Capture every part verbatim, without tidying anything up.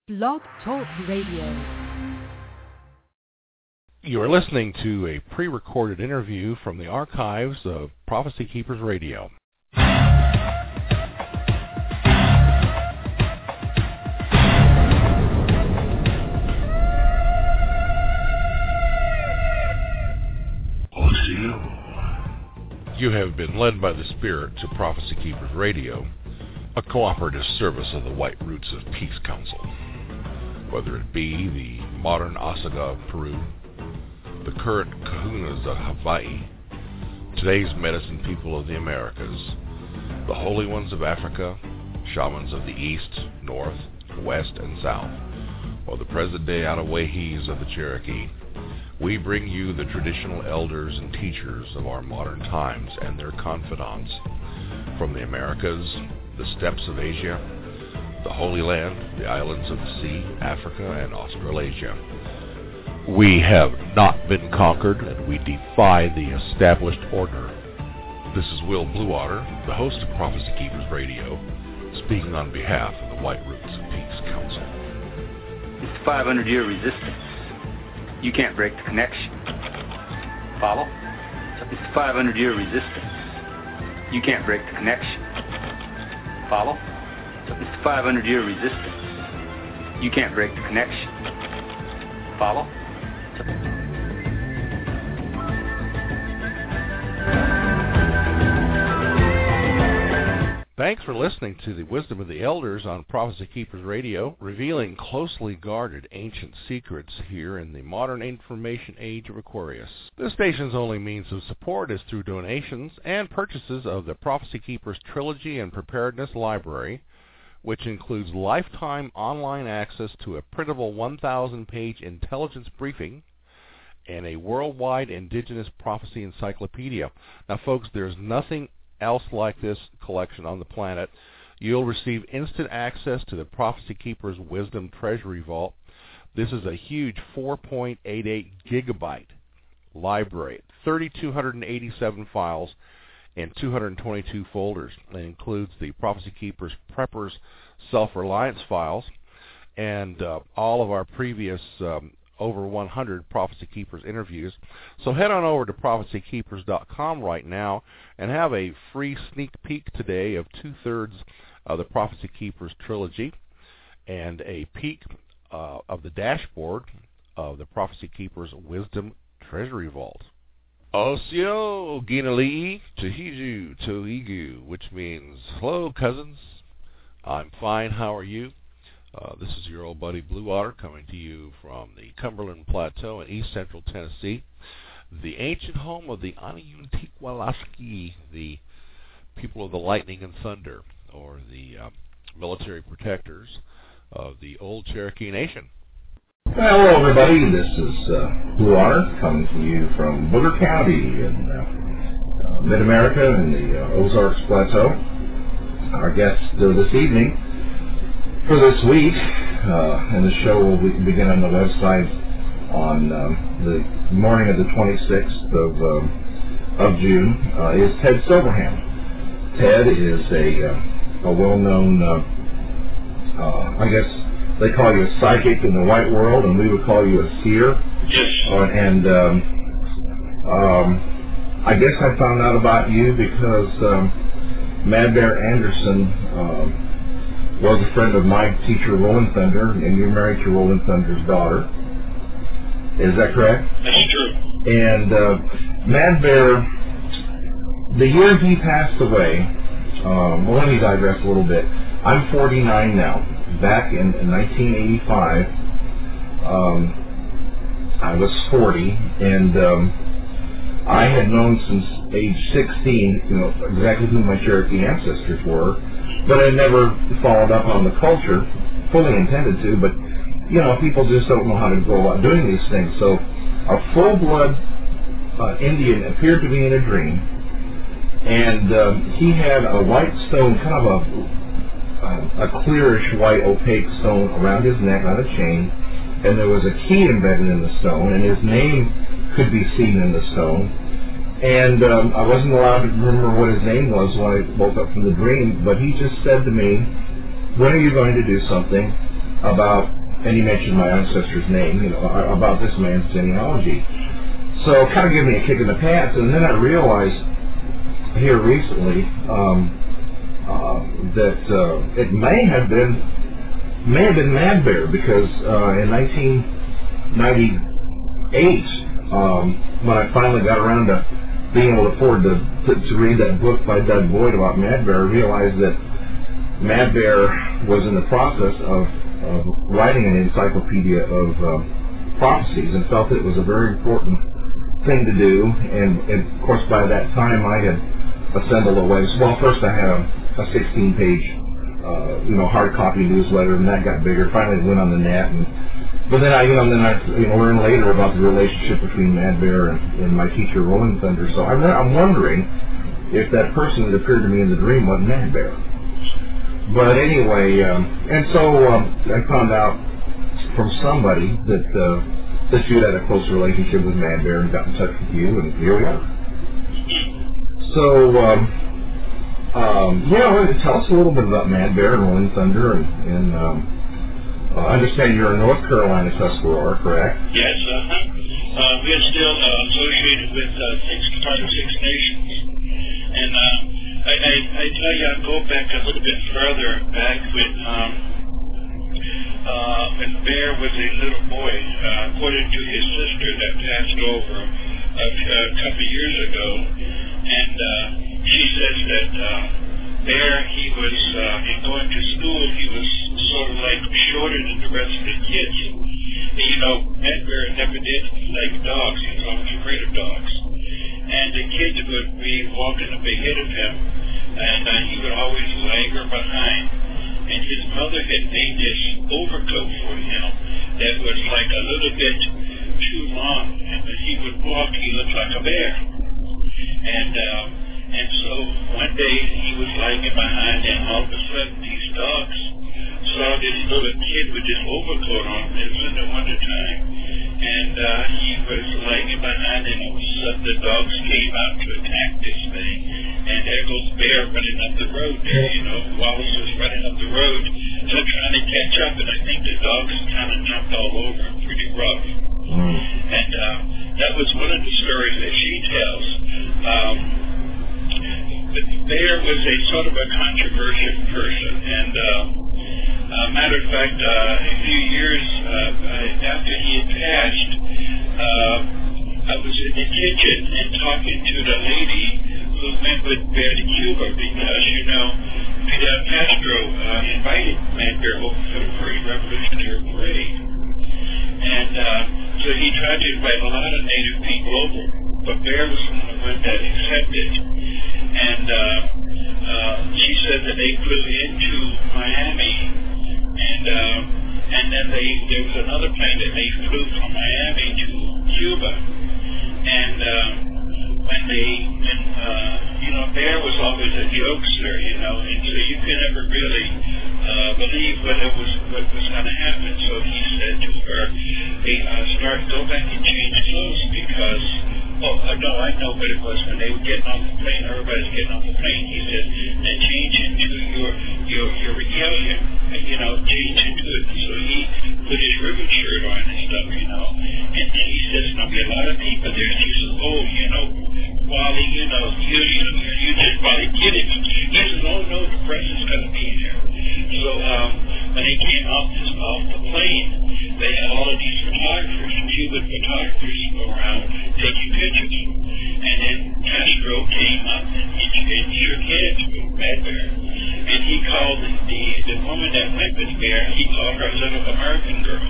Blog Talk Radio. You are listening to a pre-recorded interview from the archives of Prophecy Keepers Radio. You have been led by the Spirit to Prophecy Keepers Radio, a cooperative service of the White Roots of Peace Council. Whether it be the modern Osaga of Peru, the current Kahunas of Hawaii, today's medicine people of the Americas, the holy ones of Africa, shamans of the East, North, West, and South, or the present-day Anawahis of the Cherokee, we bring you the traditional elders and teachers of our modern times and their confidants from the Americas, the steppes of Asia, the Holy Land, the islands of the sea, Africa, and Australasia. We have not been conquered, and we defy the established order. This is Will Bluewater, the host of Prophecy Keepers Radio, speaking on behalf of the White Roots of Peace Council. It's the five hundred year resistance. You can't break the connection. Follow? It's the five hundred year resistance. You can't break the connection. Follow? It's the five hundred year resistance. You can't break the connection. Follow? Thanks for listening to the Wisdom of the Elders on Prophecy Keepers Radio, revealing closely guarded ancient secrets here in the modern information age of Aquarius. This station's only means of support is through donations and purchases of the Prophecy Keepers Trilogy and Preparedness Library, which includes lifetime online access to a printable one thousand page intelligence briefing and a worldwide indigenous prophecy encyclopedia. Now, folks, there's nothing else like this collection on the planet. You'll receive instant access to the Prophecy Keepers Wisdom Treasury Vault. This is a huge four point eight eight gigabyte library, three thousand two hundred eighty-seven files in two hundred twenty-two folders. It includes the Prophecy Keepers Preppers Self-Reliance files and uh, all of our previous um, over one hundred Prophecy Keepers interviews. So head on over to prophecy keepers dot com right now and have a free sneak peek today of two-thirds of the Prophecy Keepers trilogy and a peek uh, of the dashboard of the Prophecy Keepers Wisdom Treasury Vault. Osio Ginali'i Tahiju Toigu, which means, hello, cousins. I'm fine. How are you? Uh, this is your old buddy Bluewater coming to you from the Cumberland Plateau in east central Tennessee, the ancient home of the Aniyuntikwalaski, the people of the lightning and thunder, or the uh, military protectors of the old Cherokee Nation. Well, hello everybody, this is uh, Bluewater coming to you from Booger County in uh, uh, mid-America in the uh, Ozarks Plateau. Our guest uh, this evening for this week, uh, and the show will be, begin on the website on um, the morning of the twenty-sixth of, um, of June, uh, is Ted Silverhand. Ted is a, uh, a well-known, uh, uh, I guess, they call you a psychic in the white world, and we would call you a seer. Yes. Uh, and um, um, I guess I found out about you because um, Mad Bear Anderson um, was a friend of my teacher, Roland Thunder, and you're married to Roland Thunder's daughter. Is that correct? That's true. And uh, Mad Bear, the year he passed away, um, well, let me digress a little bit. I'm forty-nine now. Back in, in nineteen eighty-five, um, I was forty, and um, I had known since age sixteen, you know, exactly who my Cherokee ancestors were, but I never followed up on the culture, fully intended to, but, you know, people just don't know how to go about doing these things. So a full-blood uh, Indian appeared to me in a dream, and um, he had a white stone, kind of a a clearish white opaque stone around his neck on a chain, and there was a key embedded in the stone, and his name could be seen in the stone. And um, I wasn't allowed to remember what his name was when I woke up from the dream, but he just said to me, when are you going to do something about, and he mentioned my ancestor's name, you know, about this man's genealogy. So it kind of gave me a kick in the pants, and then I realized here recently um, uh, that uh, it may have been may have been Mad Bear, because uh, in nineteen ninety-eight, um, when I finally got around to being able to afford to, to, to read that book by Doug Boyd about Mad Bear, I realized that Mad Bear was in the process of, of writing an encyclopedia of uh, prophecies, and felt it was a very important thing to do. And, and of course, by that time, I had assembled a way. Well, first I had a, a sixteen-page, uh, you know, hard copy newsletter, and that got bigger. Finally, it went on the net, and but then I, you know, then I you know, learned later about the relationship between Mad Bear and, and my teacher, Rolling Thunder. So I'm, I'm wondering if that person that appeared to me in the dream wasn't Mad Bear. But anyway, um, and so um, I found out from somebody that. Uh, that you had a close relationship with Mad Bear and got in touch with you, and here we are. So, um, um, yeah, well, tell us a little bit about Mad Bear and Rolling Thunder, and, and um, uh, I understand you're in North Carolina, Tuscarora, correct? Yes, uh-huh. Uh, we are still uh, associated with uh, six, part of Six Nations. And uh, I, I, I tell you, I'll go back a little bit further, back with... Um, Uh, when Bear was a little boy, uh, according to his sister that passed over a, a couple of years ago, and uh, she says that uh, Bear, he was, uh, in going to school, he was sort of like shorter than the rest of the kids. And, you know, Mad Bear never did like dogs. He was always afraid of dogs. And the kids would be walking up ahead of him, and uh, he would always lag her behind. And his mother had made this overcoat for him that was like a little bit too long, and when he would walk, he looked like a bear. And um, and so one day he was lagging behind, and all of a sudden these dogs saw this little kid with this overcoat on. It was in the winter time, and uh, he was lagging behind, and all of a sudden the dogs came out to attack this thing. And there goes Bear running up the road there, you know. Wallace was running up the road, and I'm trying to catch up, and I think the dogs kind of jumped all over him pretty rough. Mm. And uh, that was one of the stories that she tells. Um, but Bear was a sort of a controversial person, and uh, uh, matter of fact, uh, a few years uh, after he had passed, uh, I was in the kitchen and talking to the lady who went with Bear to Cuba, because, you know, Fidel Castro uh, invited Mad Bear over for the first Revolutionary Parade. And uh, so he tried to invite a lot of Native people over, but Bear was one of the ones that accepted. And uh, uh, she said that they flew into Miami, and uh, and then they there was another plane that they flew from Miami to Cuba. And uh, when they, when, uh, you know, Bear was always a jokester, you know, and so you could never really uh, believe what it was, what was going to happen. So he said to her, "Hey, uh, start, go back and change clothes, because, oh, uh, no, I know what it was. When they were getting off the plane, everybody's getting off the plane." He said, "Then change into your your your regalia, you know, change into it." So he put his ribbon shirt on and stuff, you know, and then he says, "There'll be a lot of people there." She says, "Oh, you know, Wally, you know, you, you, you just probably kidding me." He says, "Oh, no, the press is going to be there." So um, when they came off, this, off the plane, they had all of these photographers, Cuban photographers, go around taking pictures. And then Castro came up and he and shook hands with Mad Bear. And he called the, the, the woman that went with Bear, he called her a little American girl.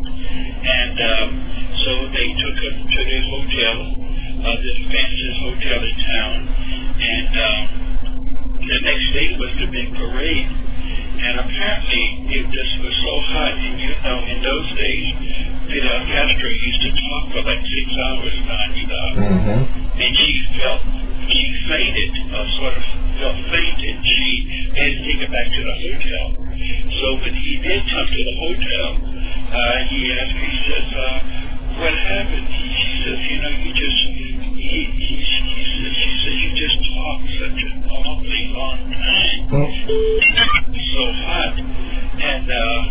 And um, so they took her to this hotel, uh, this fanciest hotel in town. And um, the next day was the big parade. And apparently it just was so hot. And you know, in those days, Fidel Castro used to talk for like six hours non-stop. Mm-hmm. And she felt, she fainted, uh, sort of felt fainted. She had to take her back to the hotel. So when he did come to the hotel, uh, he asked her, he says, uh, "What happened?" He, she says, "You know, you just, he, he, he says, she said, you just talked such an awfully long time." Mm-hmm. So hot. And uh,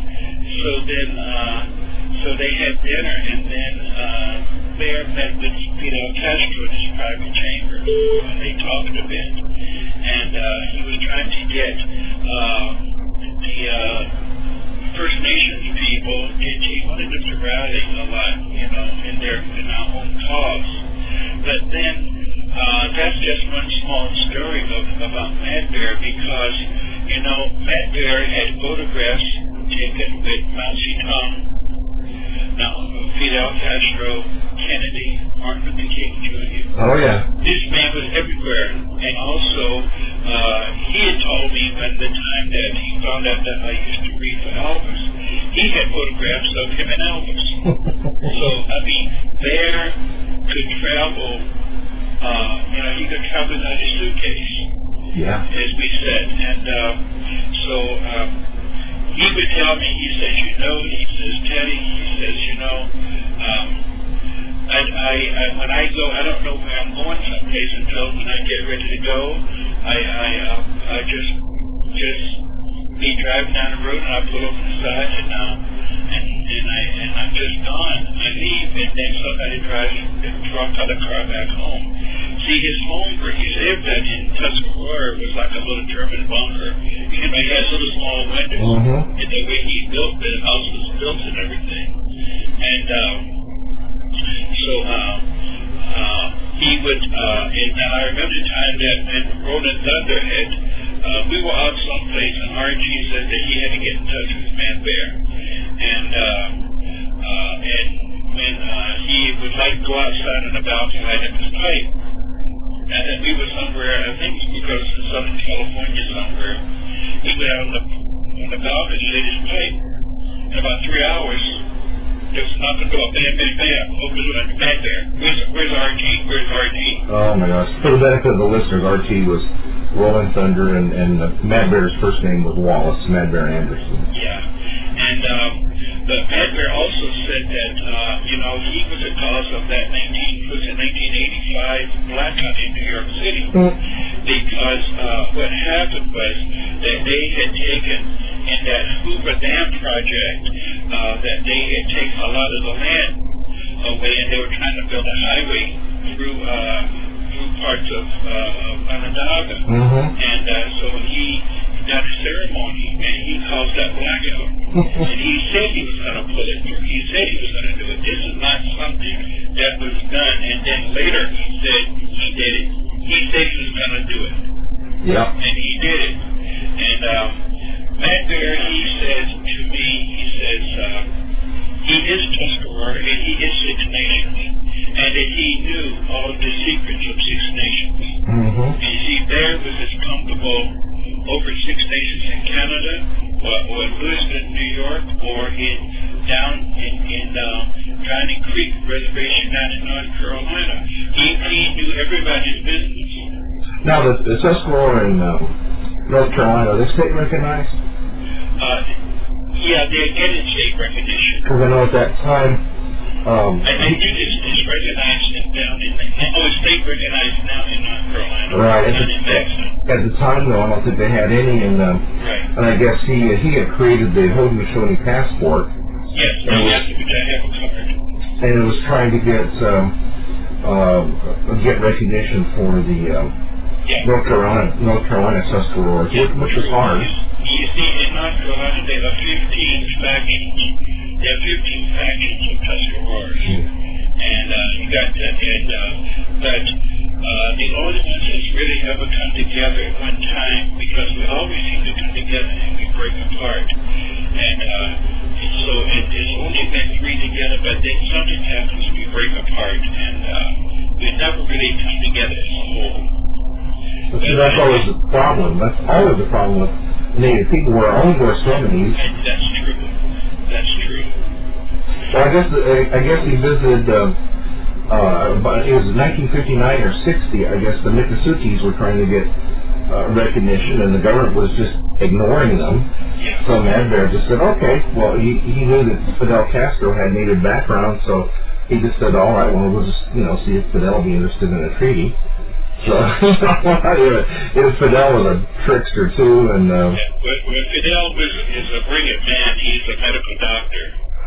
so then, uh, so they had dinner, and then uh, Mayor met with Fidel Castro in his private chamber, and they talked a bit. And uh, he was trying to get uh, the uh, First Nations people. He wanted them to rally a lot, you know, in their in our own cause. But then uh, that's just one small story of, about Mad Bear, because you know Mad Bear had photographs taken with Mao Zedong, now Fidel Castro, Kennedy, Martin Luther King Junior Oh yeah. This man was everywhere, and also uh, he had told me when the time that he found out that I used to read for Elvis, he had photographs of him and Elvis. So I mean, Bear could travel. Uh, you know, he could travel without his suitcase. Yeah. As we said, and uh, so. Um, He would tell me, he says, you know, he says, Teddy, he says, you know, um, I, I, I, when I go, I don't know where I'm going someplace until when I get ready to go, I, I, uh, I just, just be driving down the road and I pull over the side and, uh, and, and I, and I'm just gone. I leave and then somebody drives the truck or the car back home. See, his home where he lived at in Tuscarora was like a little German bunker. You know, he has little small windows. Mm-hmm. And the way he built the house was built and everything. And um, so uh, uh, he would, uh, and I remember the time that when Rolling Thunder had, uh, we were out someplace and R G said that he had to get in touch with Mad Bear. And, uh, uh, and when uh, he would like go outside on the balcony light up his pipe. And then we were somewhere, I think because in Southern California somewhere, he went out on the, on the balcony and lit his pipe. In about three hours, there was nothing but bam, bam, bam. Open it up, Mad Bear. Where's, where's R G? Where's R G? Oh my gosh. For the benefit of the listeners, R T was Rolling Thunder, and, and uh, Mad Bear's first name was Wallace, Mad Bear Anderson. Yeah. And um, the Mad Bear also said that, uh, you know, he was the cause of that nineteen, was it nineteen eighty-five blackout in New York City. Mm. Because uh, what happened was that they had taken, in that Hoover Dam project, uh, that they had taken a lot of the land away, and they were trying to build a highway through uh, through parts of, uh, of Onondaga. Mm-hmm. And uh, so when he done a ceremony, and he caused that blackout. And he said he was going to pull it through. He said he was going to do it. This is not something that was done. And then later he said he did it. He said he was going to do it. Yeah. And he did it. And um, Mad Bear, he says to me, he says, uh, he is Tuscarora and he is Six Nations. And that he knew all of the secrets of Six Nations. Mm-hmm. And you see, Bear was as comfortable over Six Nations in Canada, or, or in Lewiston, New York, or in down in, in uh, Drowning Creek Reservation down in North Carolina. He, he knew everybody's business. Now, the, the Tuscarora in uh, North Carolina, are they state recognized? Uh, yeah, they're getting state recognition. Because I know at that time, Um, I, I think it's, it's recognized down in, oh, it's state recognized now in North Carolina. Right. At Not the, in Texas. at the time, though, I don't think they had any, and um, Right. and I guess he he had created the Haudenosaunee passport. Yes, and you was, have to be that have a card. and it was trying to get um, uh, get recognition for the um, Yeah. North Carolina North Carolina Tuscaroras, Yeah, which, which was hard. You, you see, in North Carolina, there are fifteen factions. There are fifteen factions of Tuscaroras. Hmm. And uh, you got that, and uh, but uh, the only ones that's really ever come together at one time, because we always seem to come together and we break apart. And uh, so it, it's only been three together, but then something happens, we break apart, and uh, we never really come together as a whole. But see, that's always the problem. That's always the problem with Native people. We're only were Seminoles. And that's true. That's true. Well, I guess I guess he visited. Uh, uh, but it was nineteen fifty-nine or sixty. I guess the Miccosukee were trying to get uh, recognition, and the government was just ignoring them. Yeah. So Mad Bear just said, "Okay." Well, he he knew that Fidel Castro had Native background, so he just said, "All right, well, we'll just you know see if Fidel will be interested in a treaty." So, you know, Fidel was a trickster too, and uh, yeah, well, well, Fidel was, is a brilliant man. He's a medical doctor,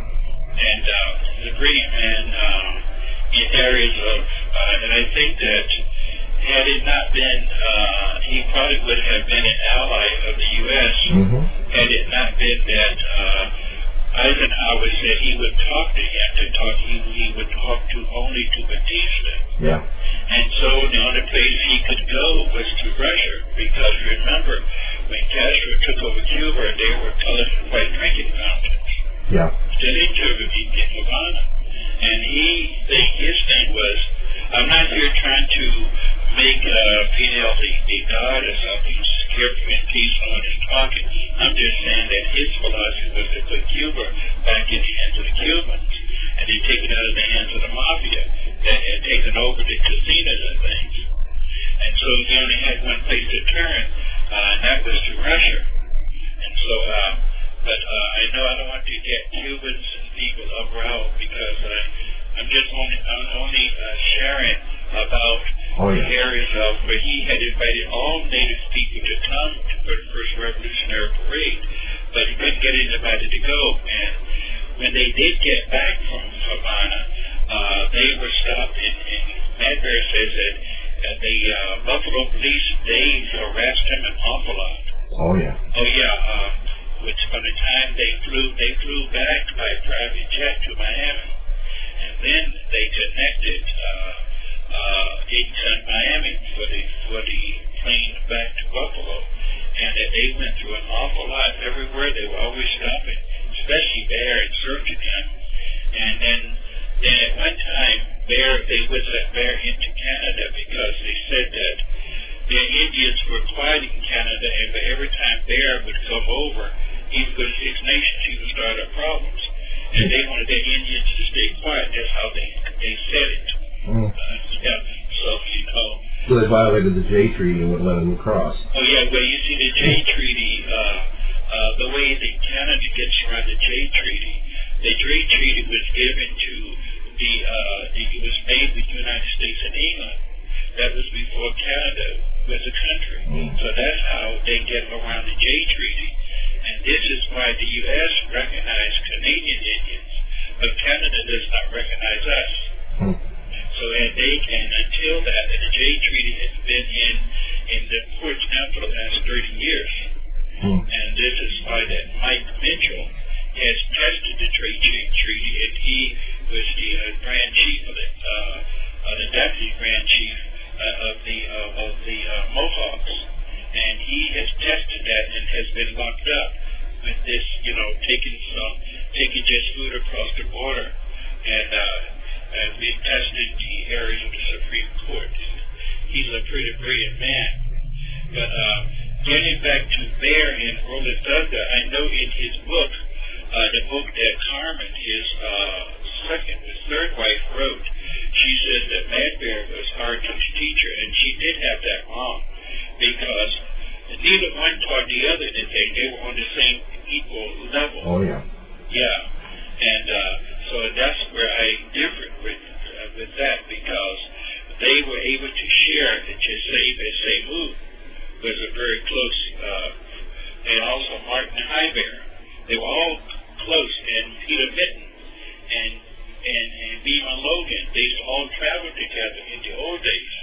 and uh, he's a brilliant man um, in areas of, uh, and I think that had it not been, uh, he probably would have been an ally of the U S Mm-hmm. Had it not been that uh, Eisenhower said he would talk to him to talk, he, he would talk to only to Batista. Yeah. And so the only place he could go was to Russia, because remember, when Castro took over Cuba, they were colored white drinking fountains. Yeah. Still in Cuba, in Havana. And he, think, his thing was, I'm not here trying to make uh, Fidel the, the god or something, carefree and peaceful when he's talking. I'm just saying that his philosophy was to put Cuba back in the hands of the Cubans, and they take it out of the hands of the mafia that had taken over the casinos and things. And so he only had one place to turn, uh, and that was to Russia. And so, uh, but uh, I know I don't want to get Cubans and people uprouted, because I, I'm just only, I'm only uh, sharing about oh, yeah. the areas of where he had invited all Native people to come for the first Revolutionary Parade, but he couldn't get anybody to go. And when they did get back from Havana, uh, they were stopped, and, and Madbear says that uh, the uh, Buffalo police, they harassed him an awful lot. Oh, yeah. Oh, yeah. Uh, which by the time they flew, they flew back by private jet to Miami. And then they connected uh, uh, in Miami for the, for the plane back to Buffalo. And that they went through an awful lot everywhere. They were always stopping, especially Bear, and searching him. And then, then at one time, Bear, they would let Bear into Canada, because they said that the Indians were quiet in Canada, and every time Bear would come over, he would go to Six Nations, he would start up problems. And they wanted the Indians to stay quiet. That's how they, they said it. Mm. Uh, yeah, so, you know. So they violated the Jay Treaty and wouldn't let them cross. Oh, yeah, well, you see, the Jay Treaty, uh, uh, the way that Canada gets around the Jay Treaty, the Jay Treaty was given to the, uh, the, it was made with the United States and England. That was before Canada was a country. Mm. So that's how they get around the Jay Treaty. And this is why the U S recognized Canadian Indians, but Canada does not recognize us. Mm. So and they can, until that, and the Jay Treaty has been in, in the courts now for the last thirty years. Mm. And this is why that Mike Mitchell has tested the Jay Treaty, and he was the uh, Grand Chief of it, uh, uh, the Deputy Grand Chief uh, of the uh, of the uh, Mohawks. And he has tested that and has been locked up with this, you know, taking some, taking just food across the border, and uh, and we've tested the areas of the Supreme Court. He's a pretty brilliant man. But uh, getting back to Bear and Rolithunga, I know in his book, uh, the book that Carmen, his uh, second, his third wife, wrote, she says that Madbear was Archie's teacher, and she did have that wrong. Because neither one taught the other, did they? They were on the same equal level. Oh, yeah. Yeah. And uh, so that's where I differ with uh, with that, because they were able to share that Jesaibe Seimu was a very close, uh, and also Martin Highbear. They were all close, and Peter Mitten and, and, and Beamer Logan, they used to all travel together in the old days.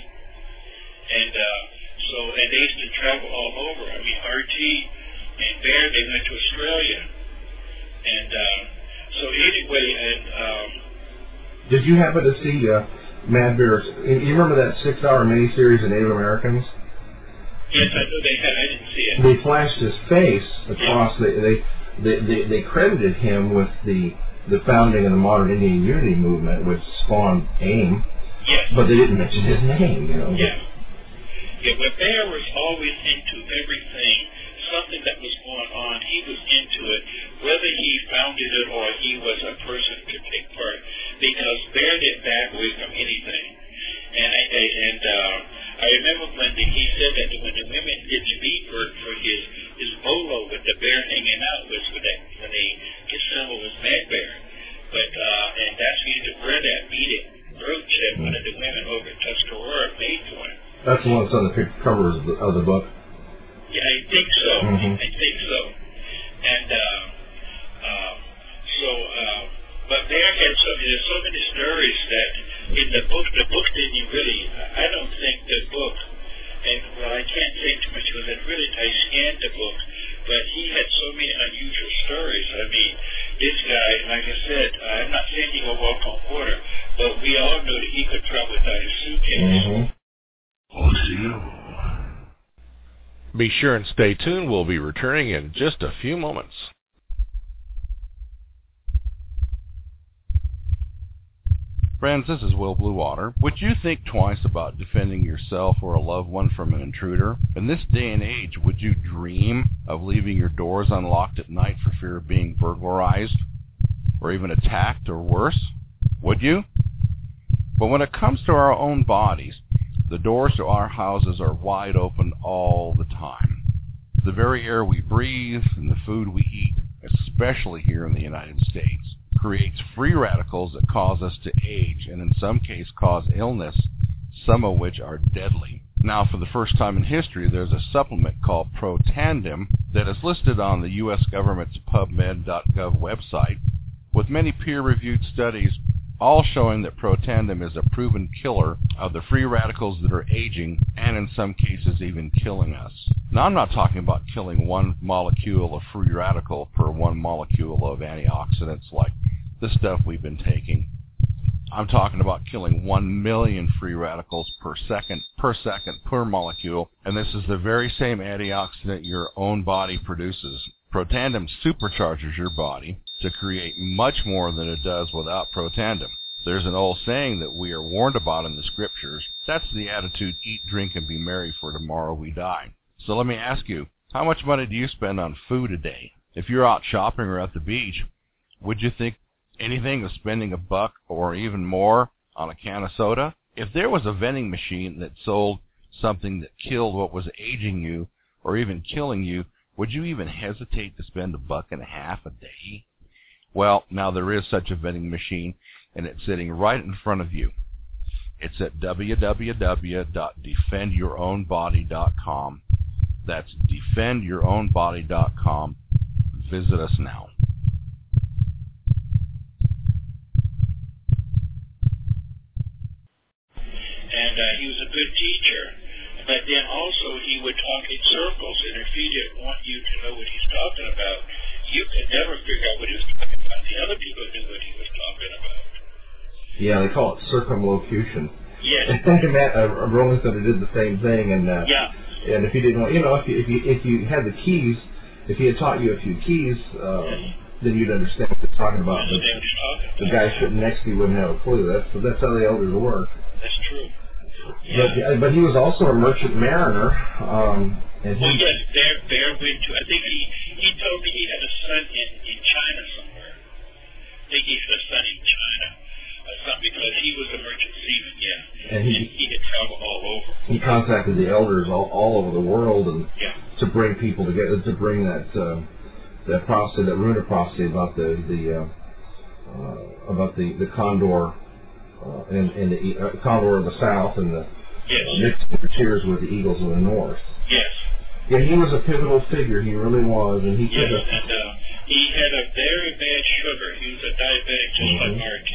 And uh, So, and they used to travel all over. I mean, R T and Bear, they went to Australia. And um, so anyway, and... Um, Did you happen to see uh, Madbear's... You remember that six-hour miniseries of Native Americans? Yes, I know they had. I didn't see it. They flashed his face across... Yeah. The, they, they, they, they credited him with the, the founding of the modern Indian Unity movement, which spawned AIM. Yes. But they didn't mention his name, you know. Yeah. Yeah, but Bear was always into everything, something that was going on, he was into it, whether he founded it or he was a person to take part, because Bear didn't back away from anything. And I, and uh, I remember when the, he said that when the women did the beadwork for his his bolo with the bear hanging out, was when they, when they his symbol was Madbear. But uh, and that's he used to wear that beaded brooch that one of the women over at Tuscarora made for him. That's the one that's on the cover of the, of the book. Yeah, I think so. Mm-hmm. I think so. And uh, uh, so, uh, but Bear had so there's so many stories that in the book, the book didn't really. I don't think the book, and well, I can't say too much because it really I scanned the book, but he had so many unusual stories. I mean, this guy, like I said, I'm not saying he will walk on water, but we all know that he could travel without his suitcase. Mm-hmm. Be sure and stay tuned. We'll be returning in just a few moments. Friends, this is Will Bluewater. Would you think twice about defending yourself or a loved one from an intruder? In this day and age, would you dream of leaving your doors unlocked at night for fear of being burglarized or even attacked or worse? Would you? But when it comes to our own bodies, the doors to our houses are wide open all the time. The very air we breathe and the food we eat, especially here in the United States, creates free radicals that cause us to age and in some cases cause illness, some of which are deadly. Now, for the first time in history, there's a supplement called Protandim that is listed on the U S government's PubMed dot gov website with many peer-reviewed studies all showing that Protandim is a proven killer of the free radicals that are aging and in some cases even killing us. Now, I'm not talking about killing one molecule of free radical per one molecule of antioxidants like the stuff we've been taking. I'm talking about killing one million free radicals per second, per second, per molecule, and this is the very same antioxidant your own body produces. Protandim supercharges your body to create much more than it does without Protandim. There's an old saying that we are warned about in the scriptures. That's the attitude, eat, drink, and be merry, for tomorrow we die. So let me ask you, how much money do you spend on food a day? If you're out shopping or at the beach, would you think anything of spending a buck or even more on a can of soda? If there was a vending machine that sold something that killed what was aging you or even killing you, would you even hesitate to spend a buck and a half a day? Well, now there is such a vending machine, and it's sitting right in front of you. It's at w w w dot defend your own body dot com. That's defend your own body dot com. Visit us now. And uh, he was a good teacher. But then also he would talk in circles, and if he didn't want you to know what he's talking about, you could never figure out what he was talking about. The other people knew what he was talking about. Yeah, they call it circumlocution. Yes. And Matt uh, Rolling Thunder did the same thing, and uh, yeah. And if you didn't want, you know, if you if you if you had the keys, if he had taught you a few keys, uh, yes. then you'd understand what he's talking about. But talking about. The guy sitting next to you wouldn't have a clue. That's that's how the elders work. That's true. Yeah. But, but he was also a merchant mariner. Um, and he, well, yes, Bear, Bear went to, I think he, he told me he had a son in, in China somewhere. I think he had a son in China or something because he was a merchant seaman, yeah. And he, and he had traveled all over. He contacted the elders all, all over the world and yeah. to bring people together, to bring that uh, that prophecy, that runa prophecy about the, the uh, uh, about the, the condor. Uh, and, and the uh, condor of the south and the yes. mixed the tears with the eagles of the north. Yes. Yeah, he was a pivotal figure. He really was, and he yes, could have. and uh, he had a very bad sugar. He was a diabetic, just mm-hmm. like R T.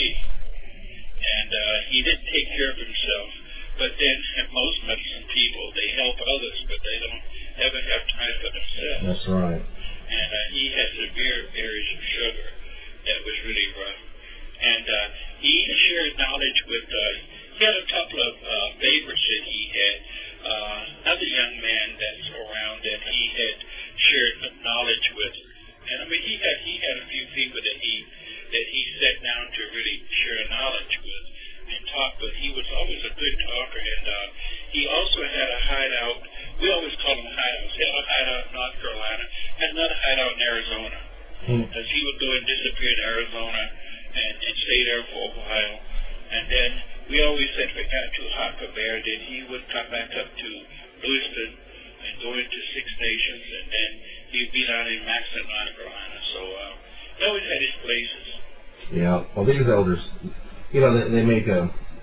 And uh, he didn't take care of himself. But then, most medicine people, they help others, but they don't ever have time for themselves. That's right. And uh, he had severe areas of sugar that was really rough. And uh, he shared knowledge with, uh, he had a couple of uh, favorites that he had. Uh, another young man that's around that he had shared knowledge with. And I mean, he had he had a few people that he that he sat down to really share knowledge with and talk with. He was always a good talker, and uh, he also had a hideout. We always call them hideouts. He had a hideout in North Carolina, had another hideout in Arizona. Because hmm. he would go and disappear in Arizona and, and stay there for a while. And then we always said if it got too hot for Bear, then he would come back up to Lewiston and go into Six Nations, and then he'd be down in Maxon, North Carolina. So uh, he always had his places. Yeah. Well, these elders, you know, they, they make a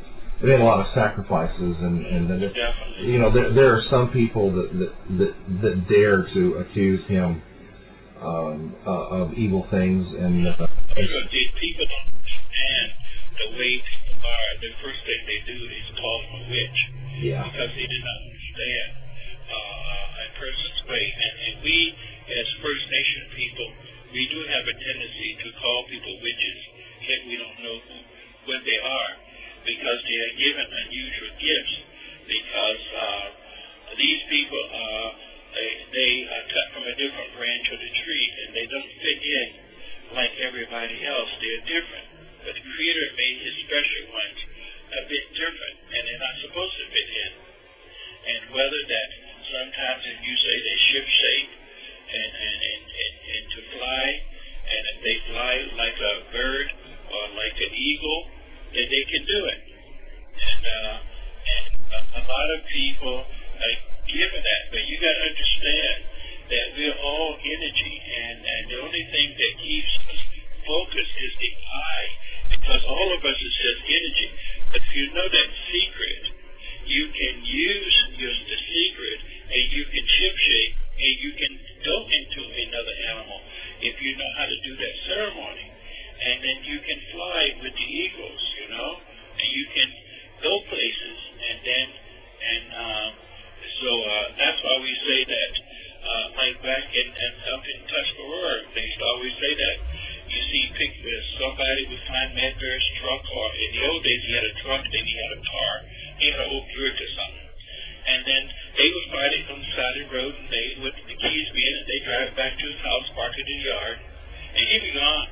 they made a lot of sacrifices, and and that it, Definitely. you know there there are some people that that that, that dare to accuse him um, uh, of evil things, and uh, Because the people don't understand the way people are. The first thing they do is call them a witch. yeah, Because they did not understand uh, a person's way. And, and we, as First Nation people, we do have a tendency to call people witches, yet we don't know who, what they are, because they are given unusual gifts. Because uh, these people, uh, they, they are cut from a different branch of the tree, and they don't fit in like everybody else. They're different. But the Creator made His special ones a bit different, and they're not supposed to fit in. And whether that sometimes, if you say they ship shape and, and, and, and, and to fly, and if they fly like a bird or like an eagle, then they can do it. And, uh, and a, a lot of people are given that, but you got to understand that we're all energy, and, and the only thing that keeps us focused is the eye, because all of us is just energy. But if you know that secret, you can use your, the secret, and you can ship shape, and you can go into another animal if you know how to do that ceremony. And then you can fly with the eagles, you know, and you can go places, and then, and um, so uh, that's why we say that, uh, like back in, in up in Tuscarora, they used to always say that. You see, pick, uh, somebody would find Medbear's truck, or in the old days he had a truck, then he had a car, he had an old Buick or something. And then they would find it on the side of the road, and they would the keys be in, and they drive back to his house, park it in the yard, and he'd be gone.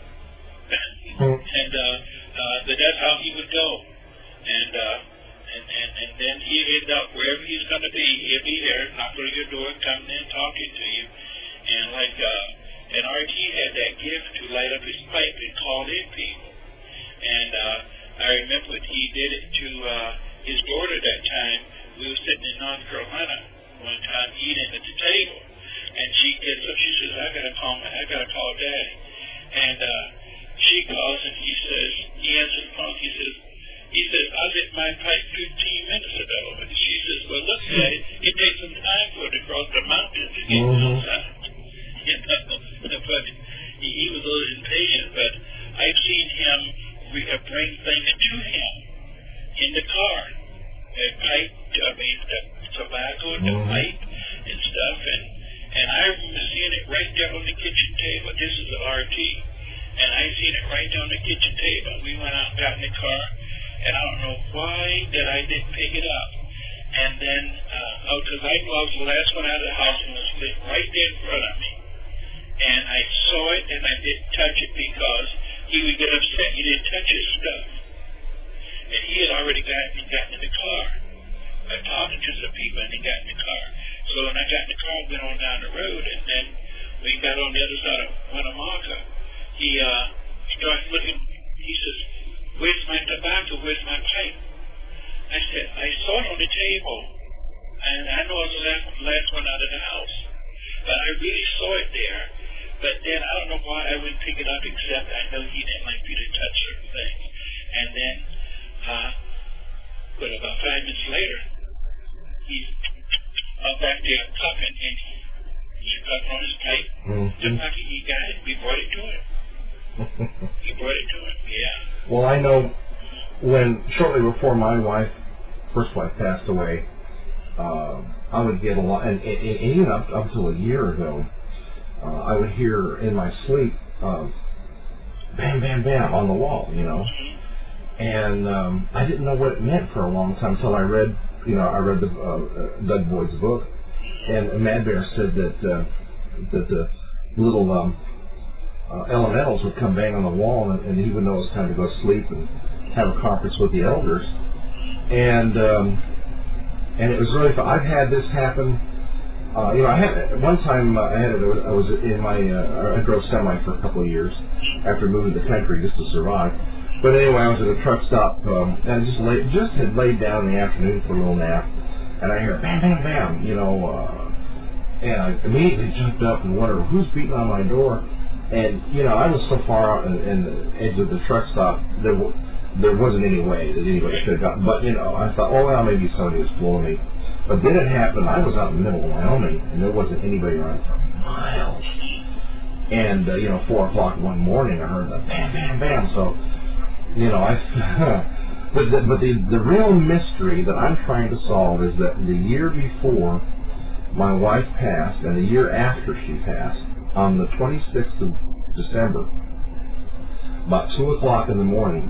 and uh, uh, but that's how he would go. And uh, and, and and then he'd end up wherever he's going to be. He'll be there, knocking on your door, coming in, talking to you, and like. Uh, And R T had that gift to light up his pipe and call in people. And uh, I remember he did it to uh, his daughter that time. We were sitting in North Carolina one time eating at the table. And she gets up, she says, I got to call my, I got to call Daddy. And uh, she calls and he says, he answers the phone, he says, he says, I lit my pipe fifteen minutes ago. And she says, well, look, Daddy, it takes some time for it to cross the mountains to get to the side. You know, but he, he was a little impatient, but I've seen him re- uh, bring things to him in the car. The pipe, I mean, the tobacco, the mm-hmm. pipe and stuff, and, and I remember seeing it right there on the kitchen table. This is an R T, and I seen it right there on the kitchen table. We went out and got in the car, and I don't know why that I didn't pick it up. And then, uh, oh, because I was the last one out of the house, and it was lit right there in front of me. And I saw it, and I didn't touch it because he would get upset. He didn't touch his stuff. And he had already gotten, gotten in the car. I talked to some people, and he got in the car. So when I got in the car, I went on down the road, and then we got on the other side of Winnemucca. He uh, started looking. He says, where's my tobacco? Where's my pipe? I said, I saw it on the table. And I know I was the last, last one out of the house. But I really saw it there. But then I don't know why I wouldn't pick it up, except I know he didn't like me to touch certain things. And then, uh, but about five minutes later, he's up back there cupping, and he's cupping on his pipe. Mm-hmm. Just like he got it, we brought it to him. He brought it to him, yeah. Well, I know when, shortly before my wife, first wife, passed away, uh, I would get a lot, and, and, and even up, up until a year ago, Uh, I would hear in my sleep, um, bam, bam, bam on the wall, you know. And um, I didn't know what it meant for a long time until I read, you know, I read the, uh, uh, Doug Boyd's book. And Mad Bear said that uh, that the little um, uh, elementals would come bang on the wall, and, and he would know it was time to go to sleep and have a conference with the elders. And um, and it was really fun. I've had this happen. Uh, you know, I had one time uh, I had it, I was in my uh, I drove semi for a couple of years after moving to the country just to survive. But anyway, I was at a truck stop um, and I just laid, just had laid down in the afternoon for a little nap, and I hear bam, bam, bam, you know, uh, and I immediately jumped up and wondered who's beating on my door. And you know, I was so far out in, in the edge of the truck stop that there wasn't any way that anybody could have gotten. But, you know, I thought, oh, well, maybe somebody was fooling me. But then it happened. I was out in the middle of Wyoming, and there wasn't anybody around for miles. And, uh, you know, four o'clock one morning, I heard the bam, bam, bam. So, you know, I... but the, but the, the real mystery that I'm trying to solve is that the year before my wife passed, and the year after she passed, on the twenty-sixth of December, about two o'clock in the morning,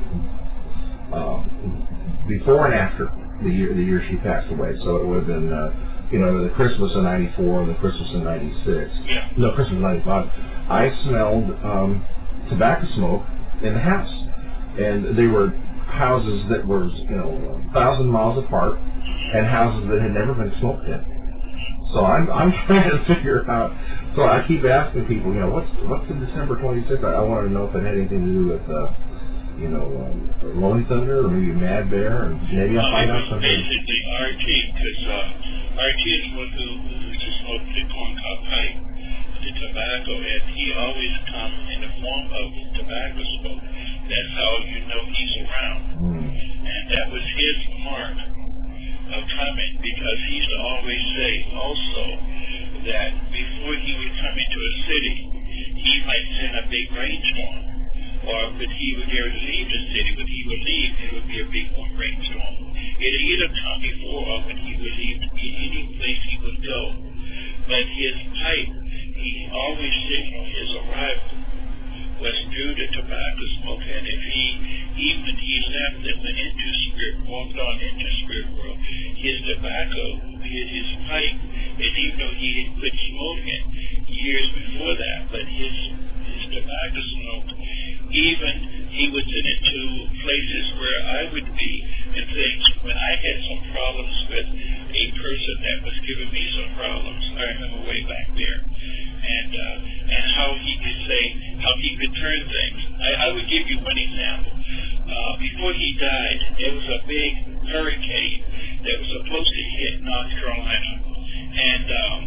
uh, before and after the year the year she passed away. So it would have been, uh, you know, the Christmas of ninety-four and the Christmas of ninety-six. Yeah. No, Christmas of ninety-five. I smelled um, tobacco smoke in the house, and they were houses that were, you know, a thousand miles apart, and houses that had never been smoked in. So I'm I'm trying to figure out. So I keep asking people, you know, what's what's the December twenty-sixth? I, I wanted to know if it had anything to do with, uh, you know, um, Rolling Thunder or maybe Mad Bear, or maybe I'll find out something. Basically R T, because uh, R T is one who used to smoke the corn cob pipe, the tobacco, and he always comes in the form of tobacco smoke. That's how you know he's around, mm. and that was his mark of coming, because he used to always say also that before he would come into a city, he might send a big rainstorm, or that he would dare to leave the city. When he would leave, it would be a big rainstorm. It would either come before or when he would leave, in any place he would go. But his pipe, he always signaled his arrival was through the tobacco smoke, and if he, even when he left and went into spirit, walked on into spirit world, his tobacco, his, his pipe, and even though he had quit smoking years before that, but his his tobacco smoke, even he would send it to places where I would be, and things, when I had some problems with a person that was giving me some problems, I remember way back there, and uh, and how he could say, how he could turn things. I, I would give you one example. Uh, before he died, there was a big hurricane that was supposed to hit North Carolina, and um,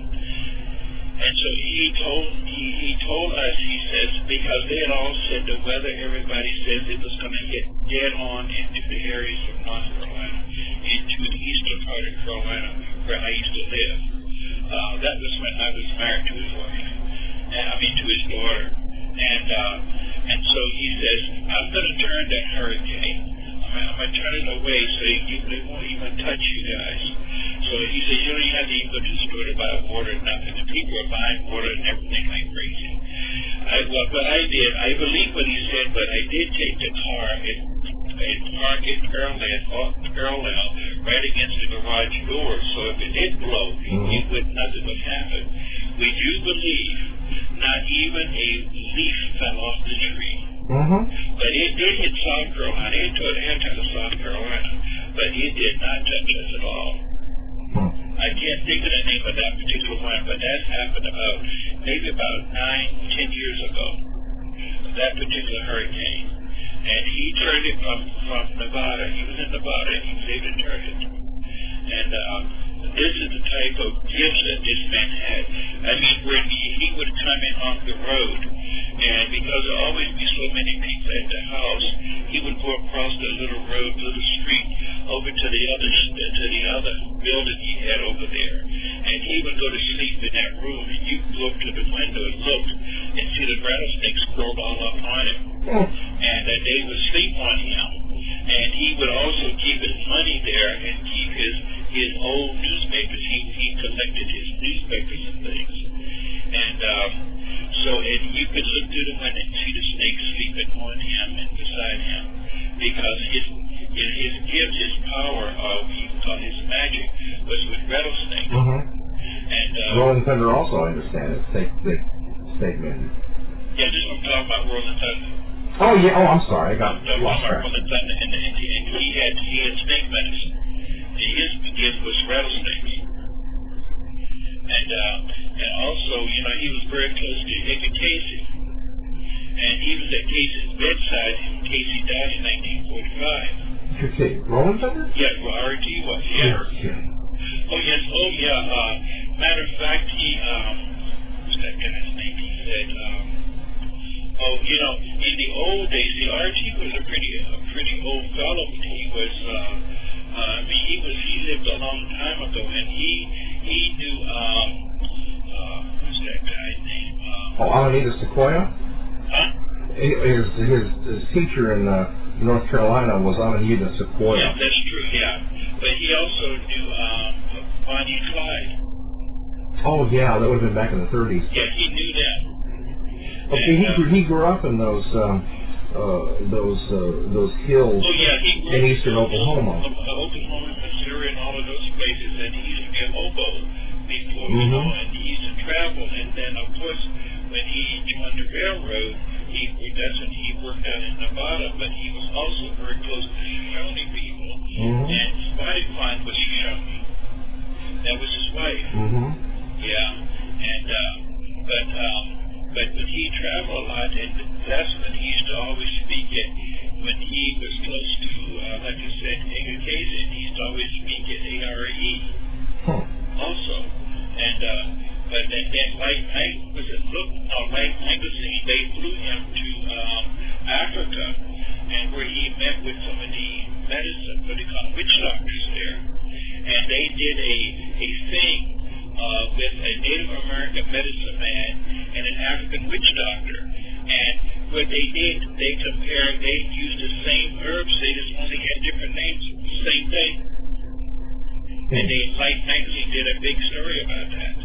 and so he told he, he told us, he says, because they had all said the weather, everybody says it was going to hit dead on into the areas of North Carolina, into the eastern part of Carolina, where I used to live. Uh, that was when I was married to his wife, and I mean to his daughter, and uh, and so he says, I'm going to turn that hurricane. I'm going to turn it away so you, it won't even touch you guys. So he says, you don't even have to even go to the store to buy water or nothing. The people are buying water and everything like crazy. I, well, what I did, I believe what he said, but I did take the car and, and park it parallel, parallel right against the garage door. So if it did blow, mm-hmm. it would, nothing would happen. We do believe not even a leaf fell off the tree. Mm-hmm. But it did hit South Carolina. It took into South Carolina, but it did not touch us at all. Hmm. I can't think of the name of that particular one, but that happened about maybe about nine, ten years ago. That particular hurricane, and he turned it from from Nevada. He was in Nevada, and he was able to turn it. And uh, this is the type of gifts that this man had. I mean, when he, he would come in off the road, and because there always be so many people at the house, he would go across the little road, little street, over to the other to the other building he had over there, and he would go to sleep in that room, and you could go up to the window and look and see the rattlesnakes curled all up on him, oh. and that they would sleep on him, and he would also keep his money there and keep his his old newspapers. He he collected his newspapers and things, and. Um, So, and you could look through the window and see the snake sleeping on him and beside him, because his his, his gift, his power, of he called his magic, was with rattlesnakes. Mm-hmm. And uh, Rolling Thunder also, I understand, is snake snake snake man. Yeah, this one I'm talking about Rolling Thunder. Oh yeah. Oh, I'm sorry. I got no, lost track. Rolling Thunder, and, and, and he had he had snake medicine. And his gift was rattlesnakes. And uh, and also, you know, he was very close to Edgar Casey. And he was at Casey's bedside, and Casey died in nineteen forty-five. Okay, Rolling Thunder? Yeah, well, R T was, yeah. yeah. Oh, yes, oh, yeah. Uh, matter of fact, he, um, what's that guy's name? He said, um, Oh, you know, in the old days, see, Archie was a pretty, a pretty old fellow. He was, uh, uh, I mean, he was, he lived a long time ago, and he, he knew, um, uh, what's that guy's name? Um, oh, Amanita Sequoia? Huh? His, his, his teacher in uh, North Carolina was Amanita Sequoia. Yeah, that's true, yeah. But he also knew um, Bonnie and Clyde. Oh, yeah, that would have been back in the thirties. Yeah, he knew that. Okay, and, he, uh, he grew up in those um, uh, those uh, those hills oh, yeah, he grew in up eastern Oklahoma. Uh, Oklahoma, Missouri, and all of those places, and he used to be a hobo before, Mm-hmm. you know, and he used to travel. And then, of course, when he joined the railroad, he that's when he worked out in Nevada, but he was also very close to the Shoshone people. Mm-hmm. And Spotted Pine was Shoshone. That was his wife. Mm-hmm. Yeah, and uh, but um, but when he traveled a lot, and that's when he used to always speak it. When he was close to, uh, like I said, Egakazin, he used to always speak at A R E. Huh. Also, and uh, but then, then Light Night was it Look no Light Magazine. They flew him to um, Africa, and where he met with some of the medicine, what they call witch doctors there, and they did a a thing uh, with a Native American medicine man and an African witch doctor, and what they did, they compared, they used the same herbs, they just only had different names, same thing. And they, Light Magazine did a big story about that.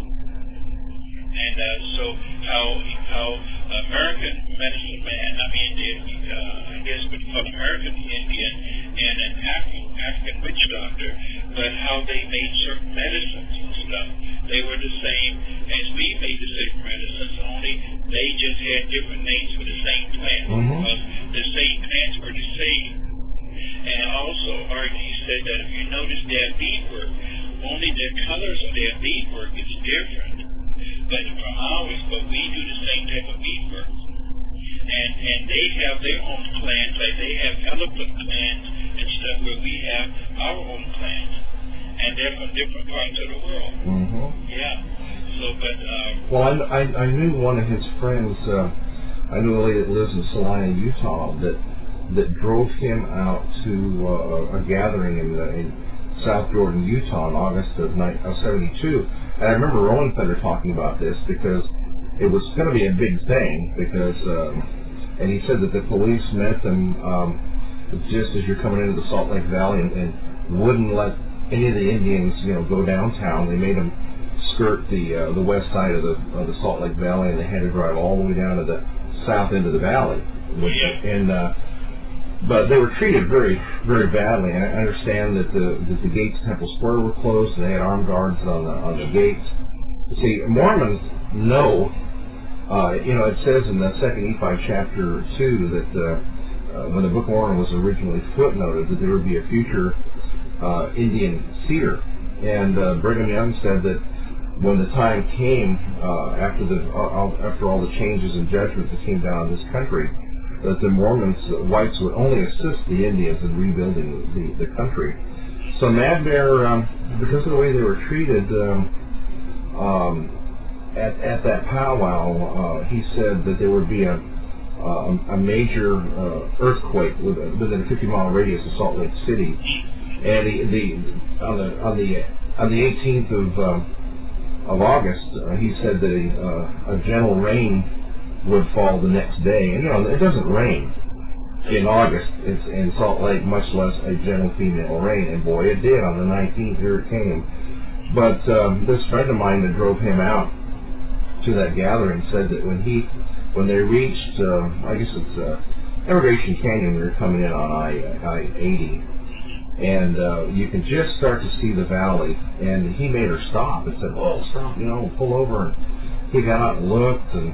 And uh, so how how American medicine man, I mean, the, uh, I guess what you call American Indian and an African, African witch doctor, but how they made certain medicines and stuff. They were the same as we made the same medicines, only they just had different names for the same plant. Mm-hmm. Because the same plants were the same. And also, Archie said that if you notice their beadwork, only the colors of their beadwork is different. But from ours, but we do the same type of beadwork. And and they have their own clans, like they have elephant clans and stuff where we have our own clans. And they're from different parts of the world. Mm-hmm. Yeah. So, but... Um, well, I, I, I knew one of his friends, uh, I knew a lady that lives in Salina, Utah, that that drove him out to uh, a gathering in, uh, in South Jordan, Utah in August of seventy-two. And I remember Rolling Thunder talking about this because it was going to be a big thing because, um, and he said that the police met them um, just as you're coming into the Salt Lake Valley and, and wouldn't let any of the Indians, you know, go downtown. They made them skirt the uh, the west side of the of the Salt Lake Valley, and they had to drive all the way down to the south end of the valley. Which, and uh, but they were treated very, very badly. And I understand that the that the gates of Temple Square were closed, and they had armed guards on the on the gates. See, Mormons know. Uh, you know, it says in the second Nephi chapter two that uh, uh, when the Book of Mormon was originally footnoted, that there would be a future uh, Indian seer. And uh, Brigham Young said that when the time came, uh, after the uh, after all the changes and judgments that came down on this country, that the Mormons, uh, whites, would only assist the Indians in rebuilding the, the country. So Mad Bear, um, because of the way they were treated, um, um, at, at that powwow, uh, he said that there would be a, uh, a major uh, earthquake within a fifty mile radius of Salt Lake City. And the, the on the on the on the eighteenth of um, of August, uh, he said that a, uh, a gentle rain would fall the next day. And you know, it doesn't rain in August it's in Salt Lake, much less a gentle female rain. And boy, it did on the nineteenth. Here it came. But um, this friend of mine that drove him out to that gathering said that when he when they reached, uh, I guess it's uh, Irrigation Canyon, we were coming in on I eighty. And uh, you can just start to see the valley. And he made her stop and said, "Oh, stop! You know, pull over." And he got out and looked, and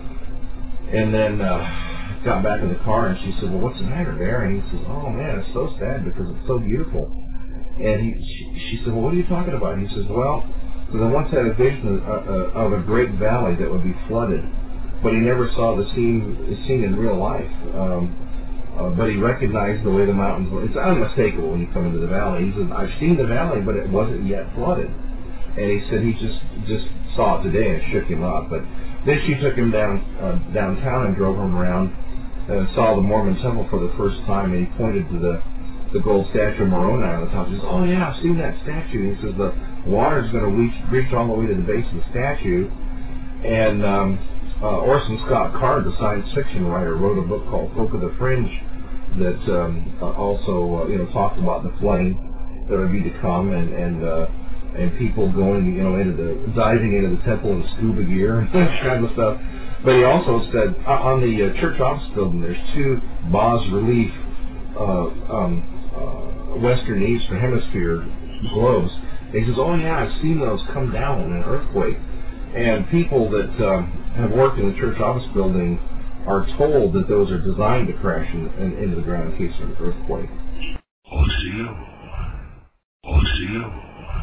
and then uh, got back in the car. And she said, "Well, what's the matter there?" And he says, "Oh man, it's so sad because it's so beautiful." And he, she, she said, "Well, what are you talking about?" And he says, "Well, because I once had a vision of, uh, of a great valley that would be flooded, but he never saw the scene scene in real life." Um, Uh, but he recognized the way the mountains were. It's unmistakable when you come into the valley. He said, "I've seen the valley, but it wasn't yet flooded." And he said he just just saw it today and it shook him up. But Then she took him down uh, downtown and drove him around and saw the Mormon temple for the first time, and he pointed to the the gold statue of Moroni on the top. He says, "Oh yeah, I've seen that statue." He says the water's going to reach reach all the way to the base of the statue. And um, uh, Orson Scott Card, the science fiction writer, wrote a book called Folk of the Fringe that um, uh, also uh, you know talked about the flooding that would be to come, and and uh, and people going you know into the diving into the temple in scuba gear and that kind of stuff. But he also said uh, on the uh, church office building, there's two bas-relief uh, um, uh, Western and Eastern Hemisphere globes. And he says, "Oh yeah, I've seen those come down in an earthquake." And people that um, have worked in the church office building are told that those are designed to crash in, in, into the ground in case of an earthquake. O C O. O C O.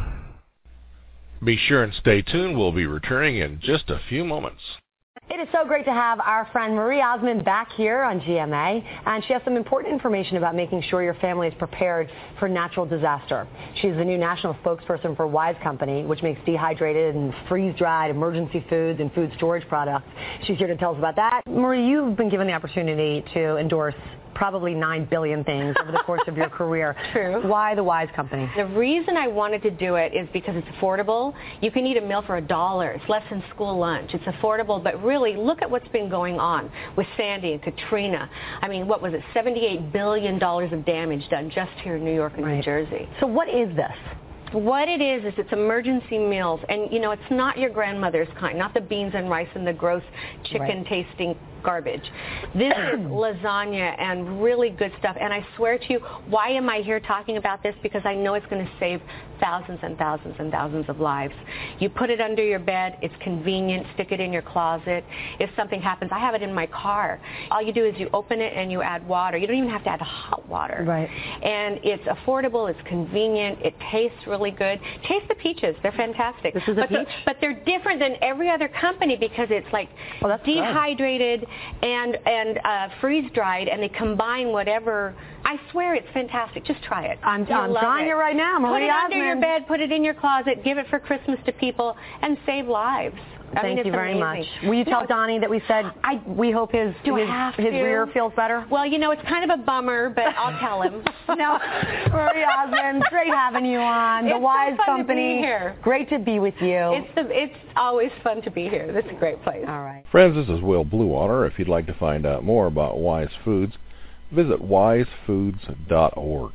Be sure and stay tuned. We'll be returning in just a few moments. It is so great to have our friend Marie Osmond back here on G M A, and she has some important information about making sure your family is prepared for natural disaster. She's the new national spokesperson for Wise Company, which makes dehydrated and freeze-dried emergency foods and food storage products. She's here to tell us about that. Marie, you've been given the opportunity to endorse probably nine billion things over the course of your career. True. Why the Wise Company? The reason I wanted to do it is because it's affordable. You can eat a meal for a dollar. It's less than school lunch. It's affordable, but really look at what's been going on with Sandy and Katrina. I mean, what was it, seventy-eight billion dollars of damage done just here in New York and right. New Jersey. So what is this? What it is, is it's emergency meals. And, you know, it's not your grandmother's kind, not the beans and rice and the gross chicken-tasting right. garbage. This is lasagna and really good stuff. And I swear to you, why am I here talking about this? Because I know it's going to save thousands and thousands and thousands of lives. You put it under your bed. It's convenient. Stick it in your closet. If something happens, I have it in my car. All you do is you open it and you add water. You don't even have to add hot water. Right. And it's affordable. It's convenient. It tastes really good. Taste the peaches. They're fantastic. This is a but peach? The, but they're different than every other company because it's like oh, that's dehydrated good. and and uh, freeze-dried, and they combine whatever. I swear it's fantastic. Just try it. I'm, I'm trying it. it right now, Marie Put it Osmond. under your bed. Put it in your closet. Give it for Christmas to people and save lives. I Thank mean, you very amazing. much. Will you tell no, Donnie that we said I, we hope his, do his, have his to? rear feels better? Well, you know, it's kind of a bummer, but I'll tell him. No, Marie Osmond, great having you on. It's the Wise so fun Company. To be here. Great to be with you. It's, the, it's always fun to be here. This is a great place. All right. Friends, this is Will Bluewater. If you'd like to find out more about Wise Foods, visit wise foods dot org.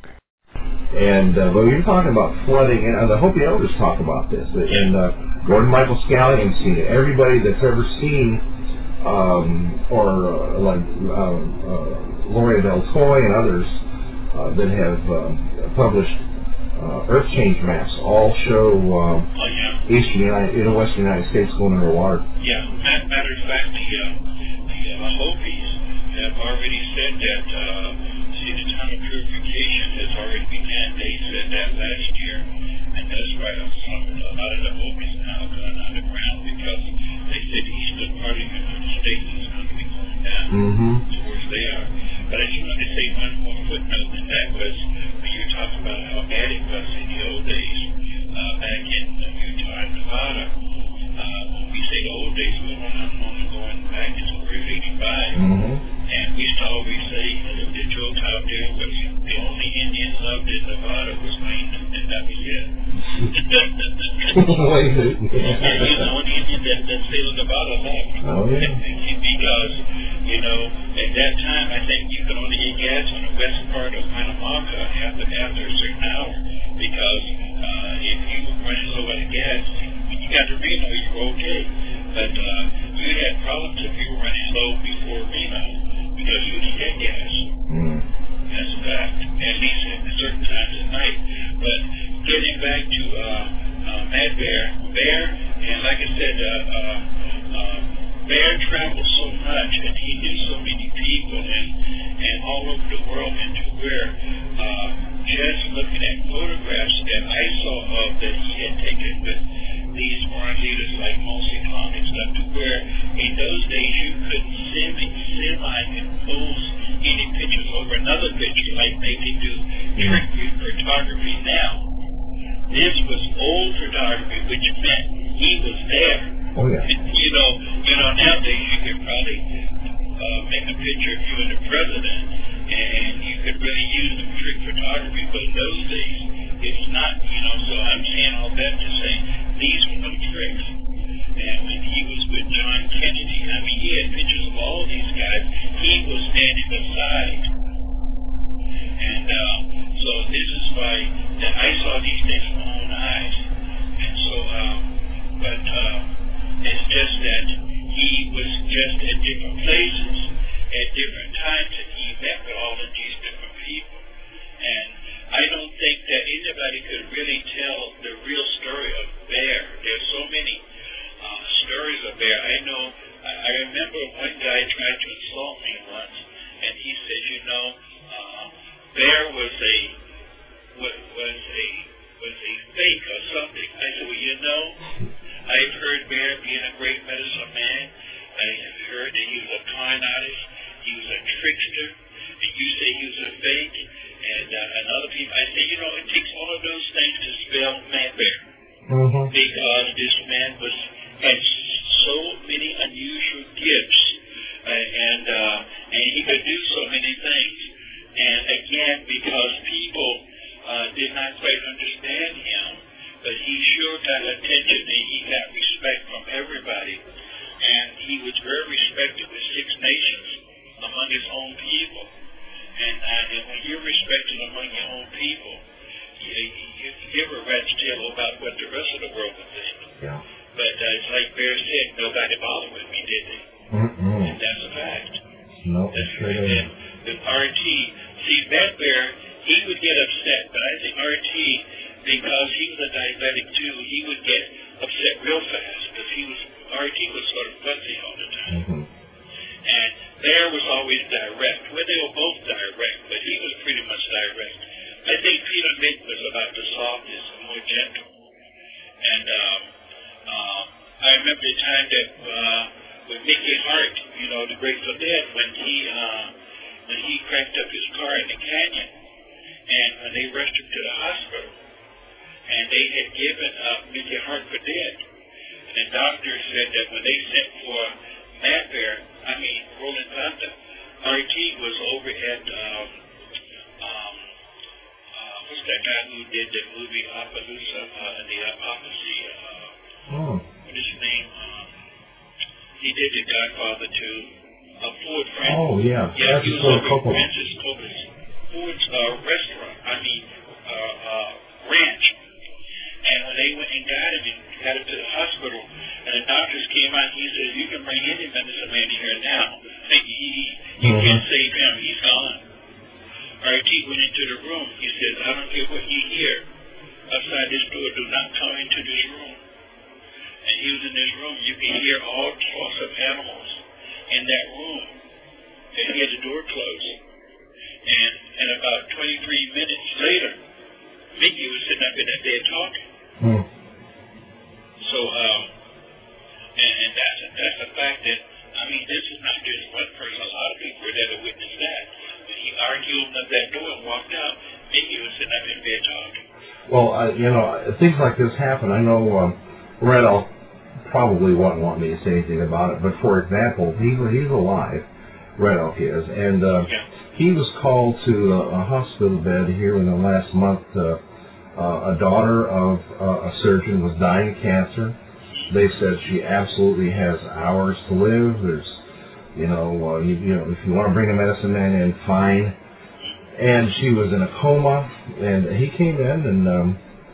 And uh, well, you're talking about flooding, and uh, the Hopi elders talk about this. And uh, Gordon Michael Scallion seen it. Everybody that's ever seen, um, or uh, like uh, uh, Gloria Del Toy and others uh, that have uh, published uh, Earth change maps, all show um, oh, yeah. eastern United, in the western United States going underwater. Yeah, matter of fact, the, uh, the uh, Hopis have already said that. Uh, See, the time of purification has already began. They said that last year, and that's why a lot of the Hopis now are going underground because they said the eastern part of the United States is going to be going down mm-hmm. towards there. But I just wanted to say one more footnote, and that was when you talked about how bad it was in the old days, uh, back in Utah and Nevada. Uh, when we say the old days, we're only going back to Earth eighty-five. Mm-hmm. And we used to always say that the joke out there was the only Indian loved in Nevada was Wayne, and that was it. Wait a minute. Yeah, he's the only Indian that, that stayed in Nevada left. Oh, yeah. Because, you know, at that time, I think you could only get gas on the west part of Winnemucca after, after a certain hour. Because uh, if you were running low on gas, when you got to Reno, you were okay. But uh, you had problems if you were running low before Reno. Because you didn't get gas. Mm. That's a fact, at least at certain times at night. But getting back to uh, uh, Mad Bear, Bear, and like I said, uh, uh, uh, Bear traveled so much, and he knew so many people, and, and all over the world, and to where uh, just looking at photographs that I saw of that he had taken with these foreign leaders like Mosey Khan and stuff, to where in those days you couldn't semi, semi-impose any pictures over another picture like they can do trick photography now. This was old photography, which meant he was there. Oh, yeah. You know, you know, nowadays you could probably uh, make a picture of you and the president, and you could really use the trick photography, but in those days, it's not, you know, so I'm saying all that to say these were no tricks. And when he was with John Kennedy, I mean, he had pictures of all these guys. He was standing beside. And uh, so this is why that I saw these things with my own eyes. And so, um, but uh, it's just that he was just at different places at different times, and he met with all of these different people. And I don't think that anybody could really tell the real story of Bear. There's so many uh, stories of Bear. I know, I, I remember one guy tried to insult me once, and he said, you know, uh, Bear was a, was, was a, was a fake or something. I said, well, you know, I've heard Bear being a great medicine man. I have heard that he was a con artist. He was a trickster. And you say he was a fake. And, uh, and other people, I say, you know, it takes all of those things to spell Man Bear. Mm-hmm. Because this man was had so many unusual gifts. Uh, and, uh, and he could do so many things. And again, because people uh, did not quite understand him, but he sure got attention and he got respect from everybody. And he was very respected with Six Nations among his own people. And, uh, and when you're respected among your own people, you, you, you give a rat's tail about what the rest of the world would think. Yeah. But uh, it's like Bear said, nobody bothered with me, did they? Mm-mm. And that's a fact. No, that's sure right. And with R T, see, that Bear, he would get upset, but I think R T, because he was a diabetic too, he would get upset real fast, because he was, R T was sort of fuzzy all the time. Mm-hmm. And Bear was always direct. Well, they were both direct, but he was pretty much direct. I think Peter Mick was about the softest and more gentle. And um, um, I remember the time that uh, with Mickey Hart, you know, the Grateful Dead, when he uh, when he cracked up his car in the canyon, and when they rushed him to the hospital, and they had given uh, Mickey Hart for dead, and the doctor said that when they sent for Mad Bear, I mean Rolling Thunder, R T was over at um, um, uh, what's that guy who did the movie Appaloosa, uh, the Apocalypse? Uh, oh. What is his name? Um, he did The Godfather too. Uh, Ford Francis. Oh yeah, yeah. That's He was so over at Coppola. Francis Coppola's Ford's uh, restaurant. I mean uh, uh, ranch. And when they went and got him and got him to the hospital, and the doctors came out, he said, "You can bring any medicine man here now. He, he, you mm-hmm. can't save him. He's gone." R T went into the room. He said, "I don't care what you hear outside this door. Do not come into this room." And he was in this room. You can hear all sorts of animals in that room. And he had the door closed. And, and about twenty-three minutes later, Mickey was sitting up in that bed talking. Mm. So, um, and, and that's, a, that's a fact that, I mean, this is not just one person. A lot of people were there to witness that. When he argued, opened up that door and walked out, Mickey was sitting up in bed talking. Well, uh, you know, things like this happen. I know um, Red Elk probably wouldn't want me to say anything about it, but for example, he, he's alive, Red Elk is, and uh, yeah. he was called to a, a hospital bed here in the last month. Uh, uh, a daughter of uh, a surgeon was dying of cancer. They said she absolutely has hours to live. There's, you know, uh, you, you know, if you want to bring a medicine man in, fine. And she was in a coma, and he came in, and um,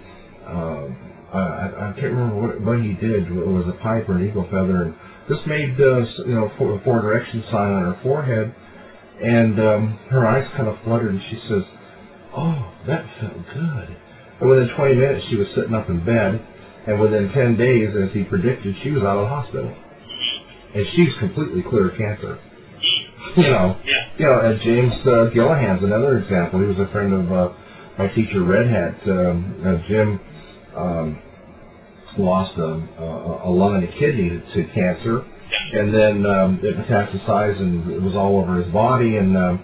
uh, I, I can't remember what, what he did. It was a pipe or an eagle feather, and this made, uh, you know, four, four direction sign on her forehead, and um, her eyes kind of fluttered, and she says, "Oh, that felt good." And within twenty minutes, she was sitting up in bed, and within ten days, as he predicted, she was out of the hospital. And she's completely clear of cancer. You know, you know, and James uh, Gillihan's another example. He was a friend of uh, my teacher, Red Hat. Um, uh, Jim um, lost a, a, a lung and a kidney to, to cancer, and then um, it metastasized and it was all over his body. And um,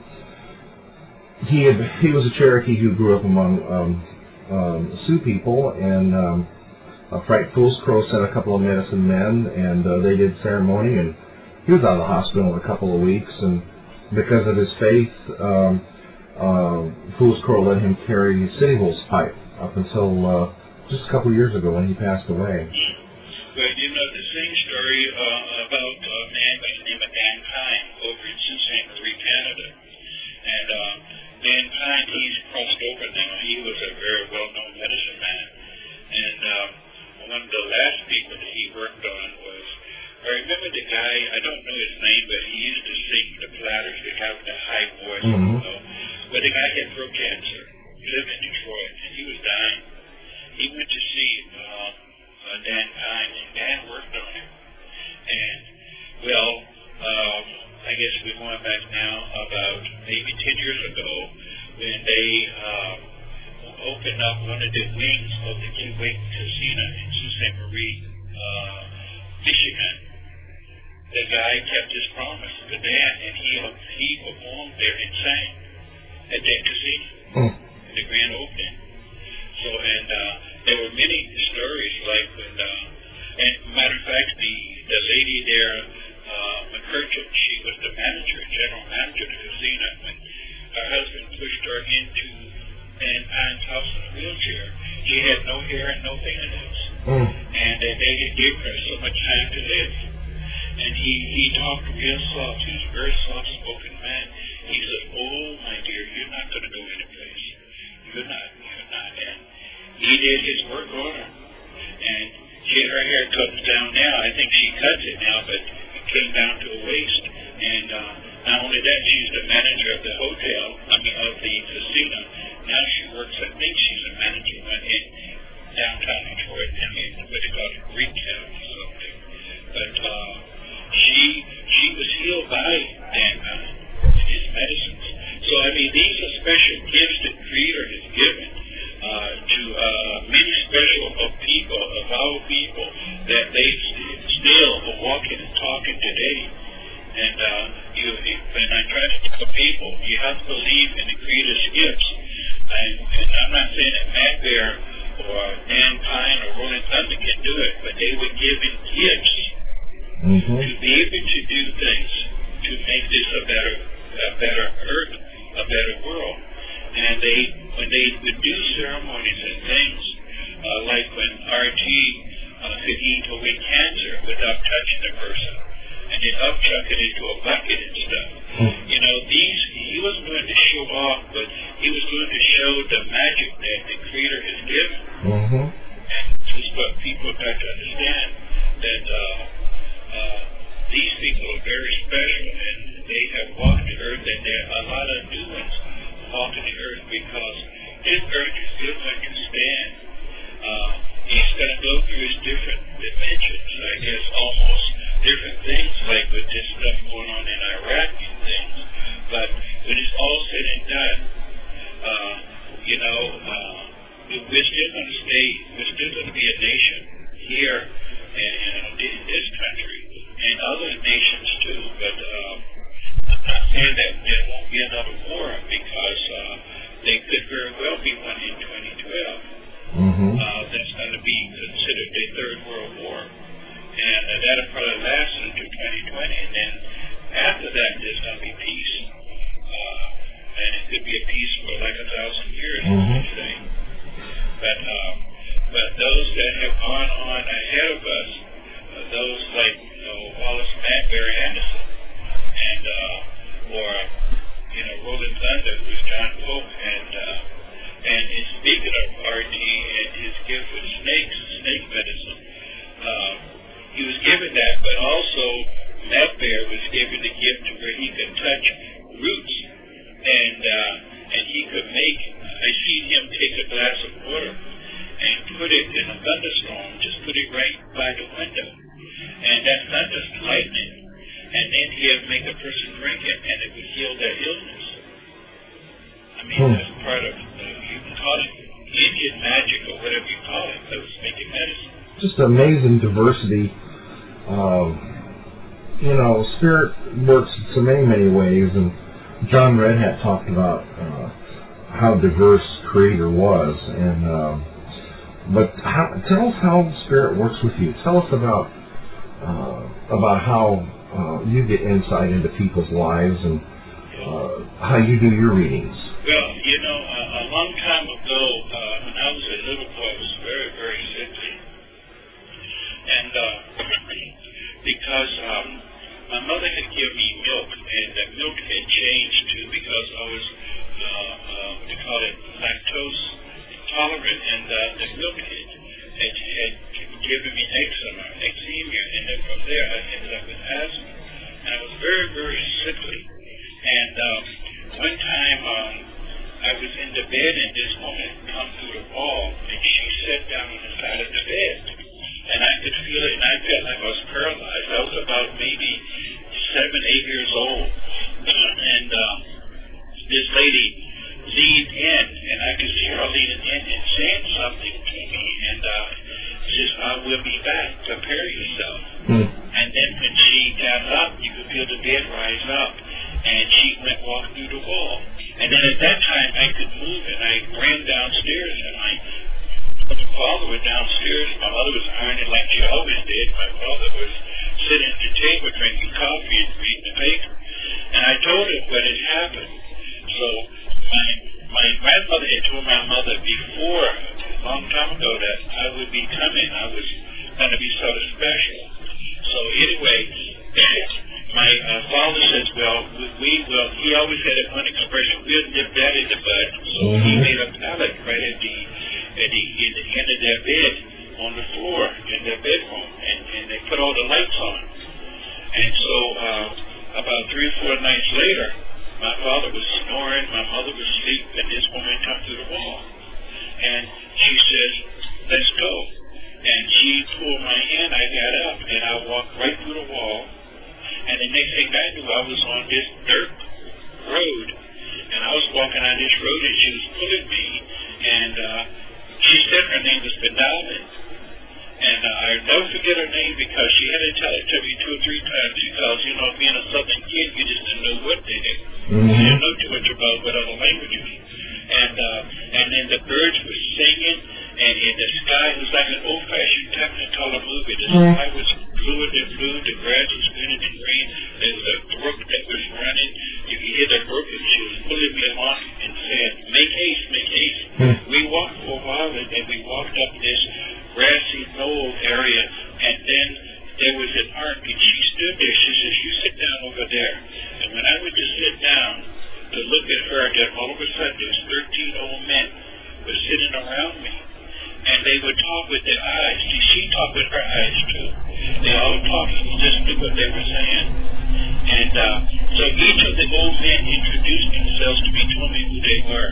he had, he was a Cherokee who grew up among um, um, Sioux people, and um, uh, Fright Fool's Crow sent a couple of medicine men, and uh, they did ceremony, and he was out of the hospital in a couple of weeks, and because of his faith, um, uh, Fool's Crow let him carry City Hole's pipe up until uh, just a couple of years ago when he passed away. Well, you know, the same story uh, about a man by the name of Dan Pine over in Sault Ste. Marie, Canada. And uh, Dan Pine, he's crossed over now. He was a very well-known medicine man. And um, one of the last people that he worked on was, I remember the guy, I don't know his name, but he used to sing the platters, the guy with the high voice. Mm-hmm. You know. But the guy had throat cancer. He lived in Detroit, and he was dying. He went to see uh, uh, Dan Pine, and Dan worked on him. And, well, um, I guess we're going back now about maybe ten years ago when they um, opened up one of the wings of the King Wing Casino in Sault Ste. Marie, uh, Michigan. The guy kept his promise to Dan, and he he performed there and sang at that casino, mm. in the grand opening. So, and uh, there were many stories like when, uh, and matter of fact, the, the lady there, uh, McCurchin, she was the manager, general manager of the casino. When her husband pushed her into Dan Pine's house in a wheelchair, she had no hair and no fingernails. Mm. And uh, they had given her so much time to live. And he, he talked real soft. He was a very soft-spoken man. He said, oh, my dear, you're not going to go anyplace. You're not. You're not. And he did his work on her. And she, her hair comes down now. I think she cuts it now, but it came down to a waist. And uh, not only that, she's the manager of the hotel, I mean, of the casino. Now she works, I think she's a manager in downtown Detroit, I mean, what they call it, Greektown or something. But uh, she she was healed by Dan Pine and his medicines. So, I mean, these are special gifts that Creator has given uh, to uh, many special of people, of our people, that they st- still are walking and talking today. And uh, you, when I try to tell people, you have to believe in the Creator's gifts. And, and I'm not saying that Matt Bear or Dan Pine or Rolling Thunder can do it, but they were given gifts mm-hmm. to be able to do things to make this a better, a better earth, a better world. And they, when they would do ceremonies and things, uh, like when R G uh, could eat away cancer without touching the person, and then upchuck it into a bucket and stuff. Mm-hmm. You know, these, he wasn't going to show off, but he was going to show the magic that the Creator has given. Mm-hmm. And just what people got to understand, that uh, uh, these people are very special, and they have walked the earth, and there are a lot of new ones walking the earth, because this earth is still going to stand. Uh, he's going to go through his different dimensions, I guess, almost different things, like with this stuff going on in Iraq and things. But when it's all said and done, uh, you know, uh, we're still going to stay, we're still going to be a nation here in, in this country, and other nations too. But uh, I'm not saying that there won't be another war, because uh, there could very well be one in twenty twelve. Mm-hmm. Uh, that's going to be considered the Third World War. And uh, that'll probably last into twenty twenty, and then after that, there's going to be peace. Uh, and it could be a peace for like a thousand years, mm-hmm. I say. But, um, but those that have gone on ahead of us, uh, those like you know, Wallace Matt, Barry Anderson, and uh, or you know Rolling Thunder, who's John Pope, and uh, and in speaking of R T and his gift with snakes, snake medicine. Uh, He was given that, but also Matt Bear was given the gift to where he could touch roots, and uh, and he could make. I seen him take a glass of water and put it in a thunderstorm, just put it right by the window, and that thunders lightning, and then he'd make a person drink it, and it would heal their illness. I mean, hmm. that's part of uh, you can call it Indian magic or whatever you call it. That was making medicine. Just amazing diversity. Um, you know, spirit works in so many, many ways, and John Red Hat talked about uh, how diverse Creator was, and um, but how, tell us how Spirit works with you. Tell us about uh, about how uh, you get insight into people's lives and uh, how you do your readings. Well, you know, uh, a long time ago, uh, when I was a little boy, I was very, very sickly. And uh, because um, my mother had given me milk, and the milk had changed to, because I was, uh, uh, what do you call it, lactose intolerant, and uh, the milk had, had, had given me eczema, eczema, and then from there I ended up with asthma. And I was very, very sickly. And um, one time um, I was in the bed, and this woman come through the wall, and she sat down on the side of the bed. And I could feel it, and I felt like I was paralyzed. I was about maybe seven, eight years old. And uh, this lady leaned in, and I could see her leaning in and saying something to me. And uh, she says, I will be back. Prepare yourself. Mm. And then when she got up, you could feel the bed rise up. And she went walk through the wall. And then at that time, I could move, and I ran downstairs, and I my father was downstairs. My mother was ironing like she always did. My father was sitting at the table drinking coffee and reading the paper. And I told him what had happened. So my my grandmother had told my mother before, a long time ago, that I would be coming. I was going to be sort of special. So anyway, my uh, father says, well, we, we will, he always had a one expression, we'll nip that in the bud. So mm-hmm. he made a pallet right at the at the, in the end of their bed on the floor in their bedroom, and, and they put all the lights on. And so uh, about three or four nights later, my father was snoring, my mother was asleep, and this woman come through the wall. And she says, let's go. And she pulled my hand, I got up, and I walked right through the wall. And the next thing I knew, I was on this dirt road. And I was walking on this road, and she was pulling me. And uh, she said her name was Benalin. And uh, I'll never forget her name, because she had to tell it to me two or three times, because, you know, being a Southern kid, you just didn't know what they did. Mm-hmm. You didn't know too much about what other languages. And uh, and then the birds were singing, and in the sky, it was like an old-fashioned Technicolor movie. The mm-hmm. sky was blue and blue, the grass was green and green, there was a brook that was running. You could hear the brook, and she was pulling me along and saying, make haste, make haste. Mm-hmm. We walked for a while, and then we walked up this grassy knoll area, and then there was an ark, and she stood there. She says, you sit down over there. And when I went to sit down to look at her, then all of a sudden there was thirteen old men were sitting around me, and they would talk with their eyes. See, she talked with her eyes too. They all talked, and you just knew what they were saying. And uh, so each of the old men introduced themselves to me, told me who they were.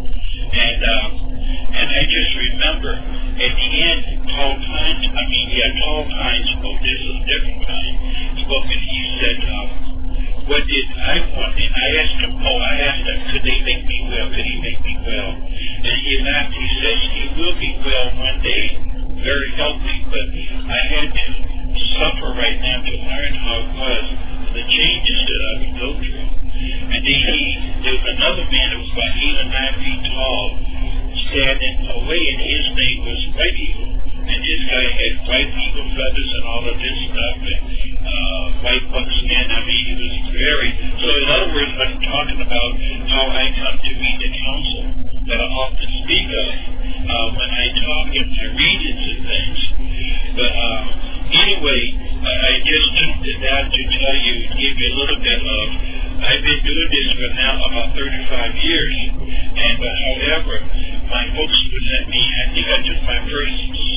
And uh, and I just remember at the end, Paul Pines, I mean, yeah, Paul Pines spoke. This was a different kind. Spoke, and he said, um, what did I want? And I asked him, oh, I asked him, could they make me well? Could he make me well? And he laughed. He says, he will be well one day, very healthy, but I had to suffer right now to learn how it was, the changes that I would go through. And then he, there was another man that was about eight or nine feet tall, standing away, and his name was White Eagle. And this guy had white eagle feathers and all of this stuff, and uh, white buckskin. I mean, he was very... So in other words, I'm talking about how I come to meet the council that I often speak of uh, when I talk in my readings and things. But uh, anyway, I, I just took to that to tell you, give you a little bit of... I've been doing this for now about thirty-five years. And uh, however, my folks would let me, I think I took my first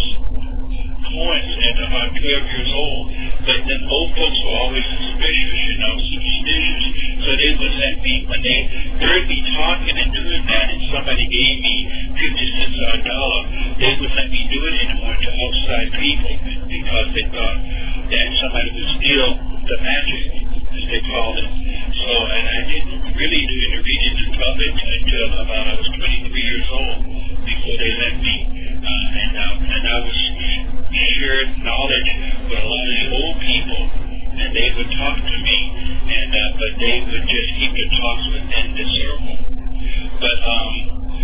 coins at about twelve years old. But then old folks were always suspicious, you know, superstitious. So they would let me, when they heard me talking and doing that, and somebody gave me fifty cents or a dollar, they would let me do it anymore to outside people, because they thought that somebody would steal the magic, as they called it. So, and I didn't really do any reading in public until about I was twenty-three years old before they let me. Uh, and, uh, and I was shared knowledge with a lot of the old people, and they would talk to me, and uh, but they would just keep the talks within the circle. But um, what I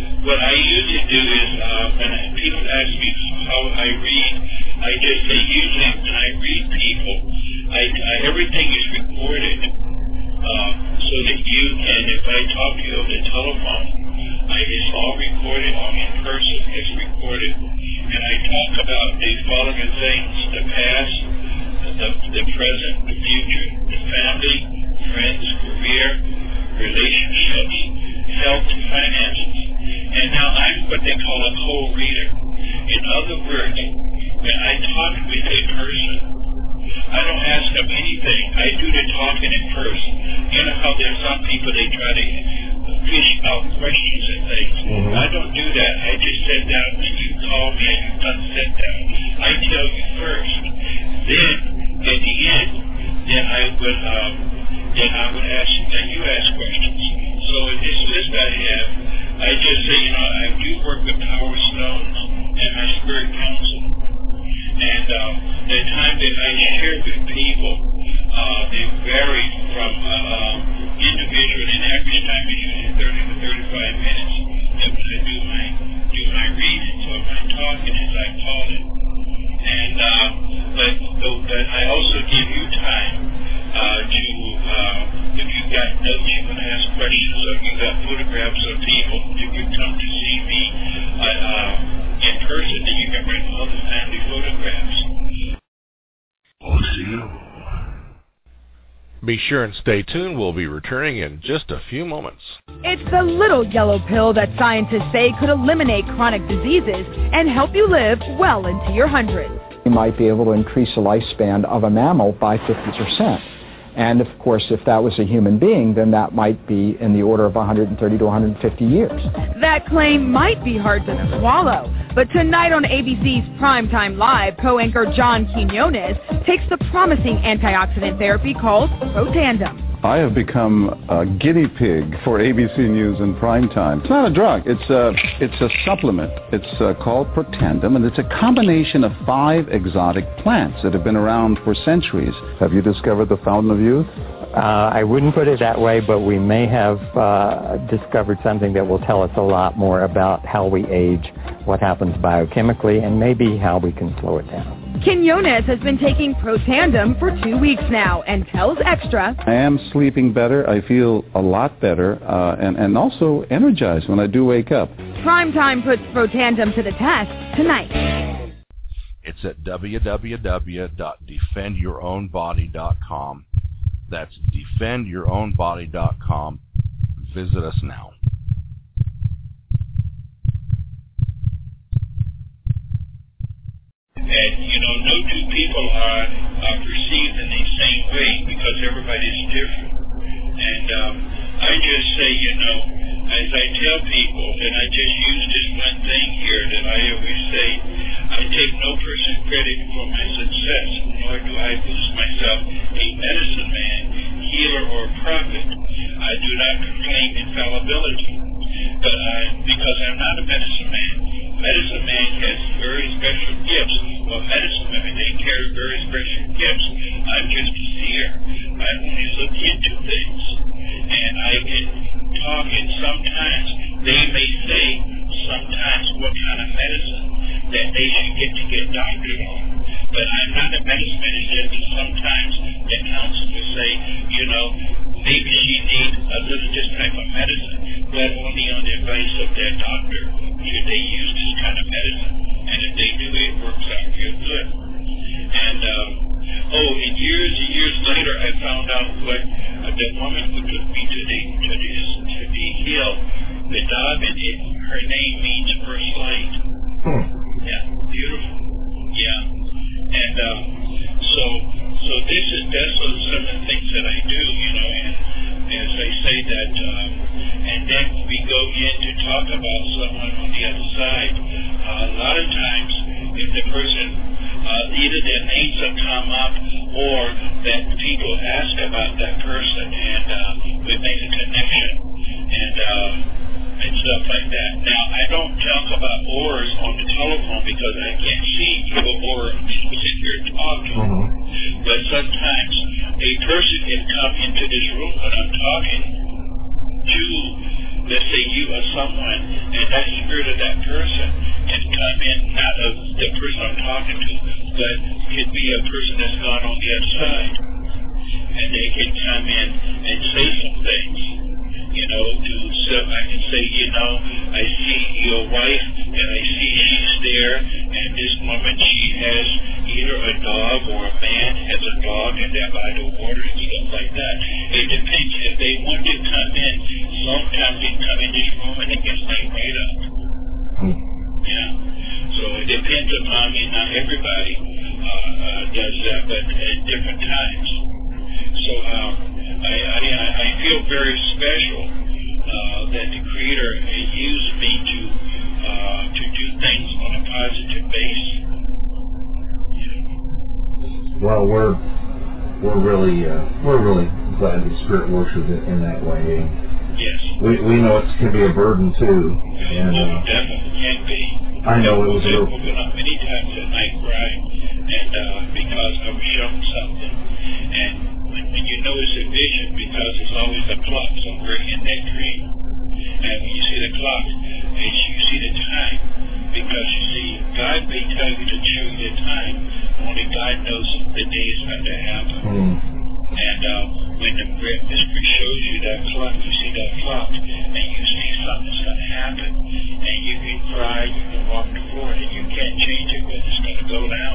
I usually do is uh, when I, people ask me how I read, I just say usually when I read people, I, I everything is recorded uh, so that you can, if I talk to you over the telephone, I, it's all recorded, all in person, it's recorded, and I talk about the following things: the past, the, the present, the future, the family, friends, career, relationships, health, and finances. And now I'm what they call a co-reader. In other words, when I talk with a person, I don't ask them anything. I do the talking at first. You know how there's some people, they try to fish out questions and things. Mm-hmm. I don't do that. I just sit down when you call me and you've done sit down. I tell you first. Then, at the end, then I would, um, then I would ask, then you ask questions. So in this list I have, I just say, you know, I do work with Power Stones and my Spirit Council. And um, the time that I share with people, uh, they vary from uh, um, individual, and average time is usually thirty to thirty-five minutes. And when I do my do my readings or my talking, as I call it. And uh, but, but I also give you time uh, to, uh, if you've got notes, you can ask questions, or if you've got photographs of people, if you come to see me uh, uh, in person, then you can bring all the family photographs. O C O. Be sure and stay tuned. We'll be returning in just a few moments. It's the little yellow pill that scientists say could eliminate chronic diseases and help you live well into your hundreds. You might be able to increase the lifespan of a mammal by fifty percent. And, of course, if that was a human being, then that might be in the order of one hundred thirty to one hundred fifty years. That claim might be hard to swallow, but tonight on A B C's Primetime Live, co-anchor John Quinones takes the promising antioxidant therapy called Protandim. I have become a guinea pig for A B C News in prime time. It's not a drug. It's a, it's a supplement. It's uh, called Protandim, and it's a combination of five exotic plants that have been around for centuries. Have you discovered the fountain of youth? Uh, I wouldn't put it that way, but we may have uh, discovered something that will tell us a lot more about how we age, what happens biochemically, and maybe how we can slow it down. Quinones has been taking Protandim for two weeks now and tells Extra, I am sleeping better. I feel a lot better uh, and, and also energized when I do wake up. Primetime puts Protandim to the test tonight. It's at w w w dot defend your own body dot com. That's defend your own body dot com. Visit us now. And, you know, no two people are, are perceived in the same way because everybody's different. And um, I just say, you know, as I tell people, and I just use this one thing here that I always say, I take no person credit for my success, nor do I boost myself a medicine man, healer, or prophet. I do not claim infallibility, but I, because I'm not a medicine man. Medicine man has very special gifts. Well, medicine women, they carry very special gifts. I'm just a seer. I only look into things. And I can talk, and sometimes they may say sometimes what kind of medicine that they should get to get doctored on. But I'm not a medicine man. It's just that sometimes the counsel will say, you know, maybe she needs a little this type of medicine, but only on the advice of their doctor should they use this kind of medicine. And if they do, it works out real good. And, um, oh, and years and years later, I found out what uh, the woman who took me to the, to the, to the hill, the dog, and it, her name means first light. Hmm. Yeah, beautiful. Yeah. And um, so so this is, that's some of the things that I do, you know, and as I say that, um, and then we go in to talk about someone on the other side. Uh, a lot of times, if the person, uh, either their names have come up or that people ask about that person, and uh, we make a connection and uh, and stuff like that. Now, I don't talk about auras on the telephone because I can't see your aura sit here talking. Mm-hmm. But sometimes a person can come into this room when I'm talking to let's say you or someone, and that spirit of that person can come in, not of the person I'm talking to, but could be a person that's gone on the other side. And they can come in and say some things, you know, to so I can say, you know, I see your wife, and I see she's there, and this woman, she has either a dog or a man has a dog, and they're by the water and stuff like that. It depends. If they want to come in, sometimes they come in this room and they get light right up. Yeah. So it depends upon me. Not everybody uh, uh, does that, but at different times. So um, I, I, I feel very special uh, that the Creator used me to uh, to do things on a positive base. Yeah. Well, we're we're really uh, we're really glad the Spirit works in, in that way. Yes. We we know it can be a burden too. And, oh, uh, definitely can be. I know it was I've a woken up many times at night crying, and uh, because I was shown something, and when you notice a vision, because it's always a clock somewhere in that dream, and when you see the clock, and you see the time, because you see, God may tell you to show you the time, only God knows the day is going to happen. Mm. And uh, when the Great Mystery shows you that clock, you see that clock, and you see something's going to happen, and you can cry, you can walk the floor, and you can't change it, but it's going to go down.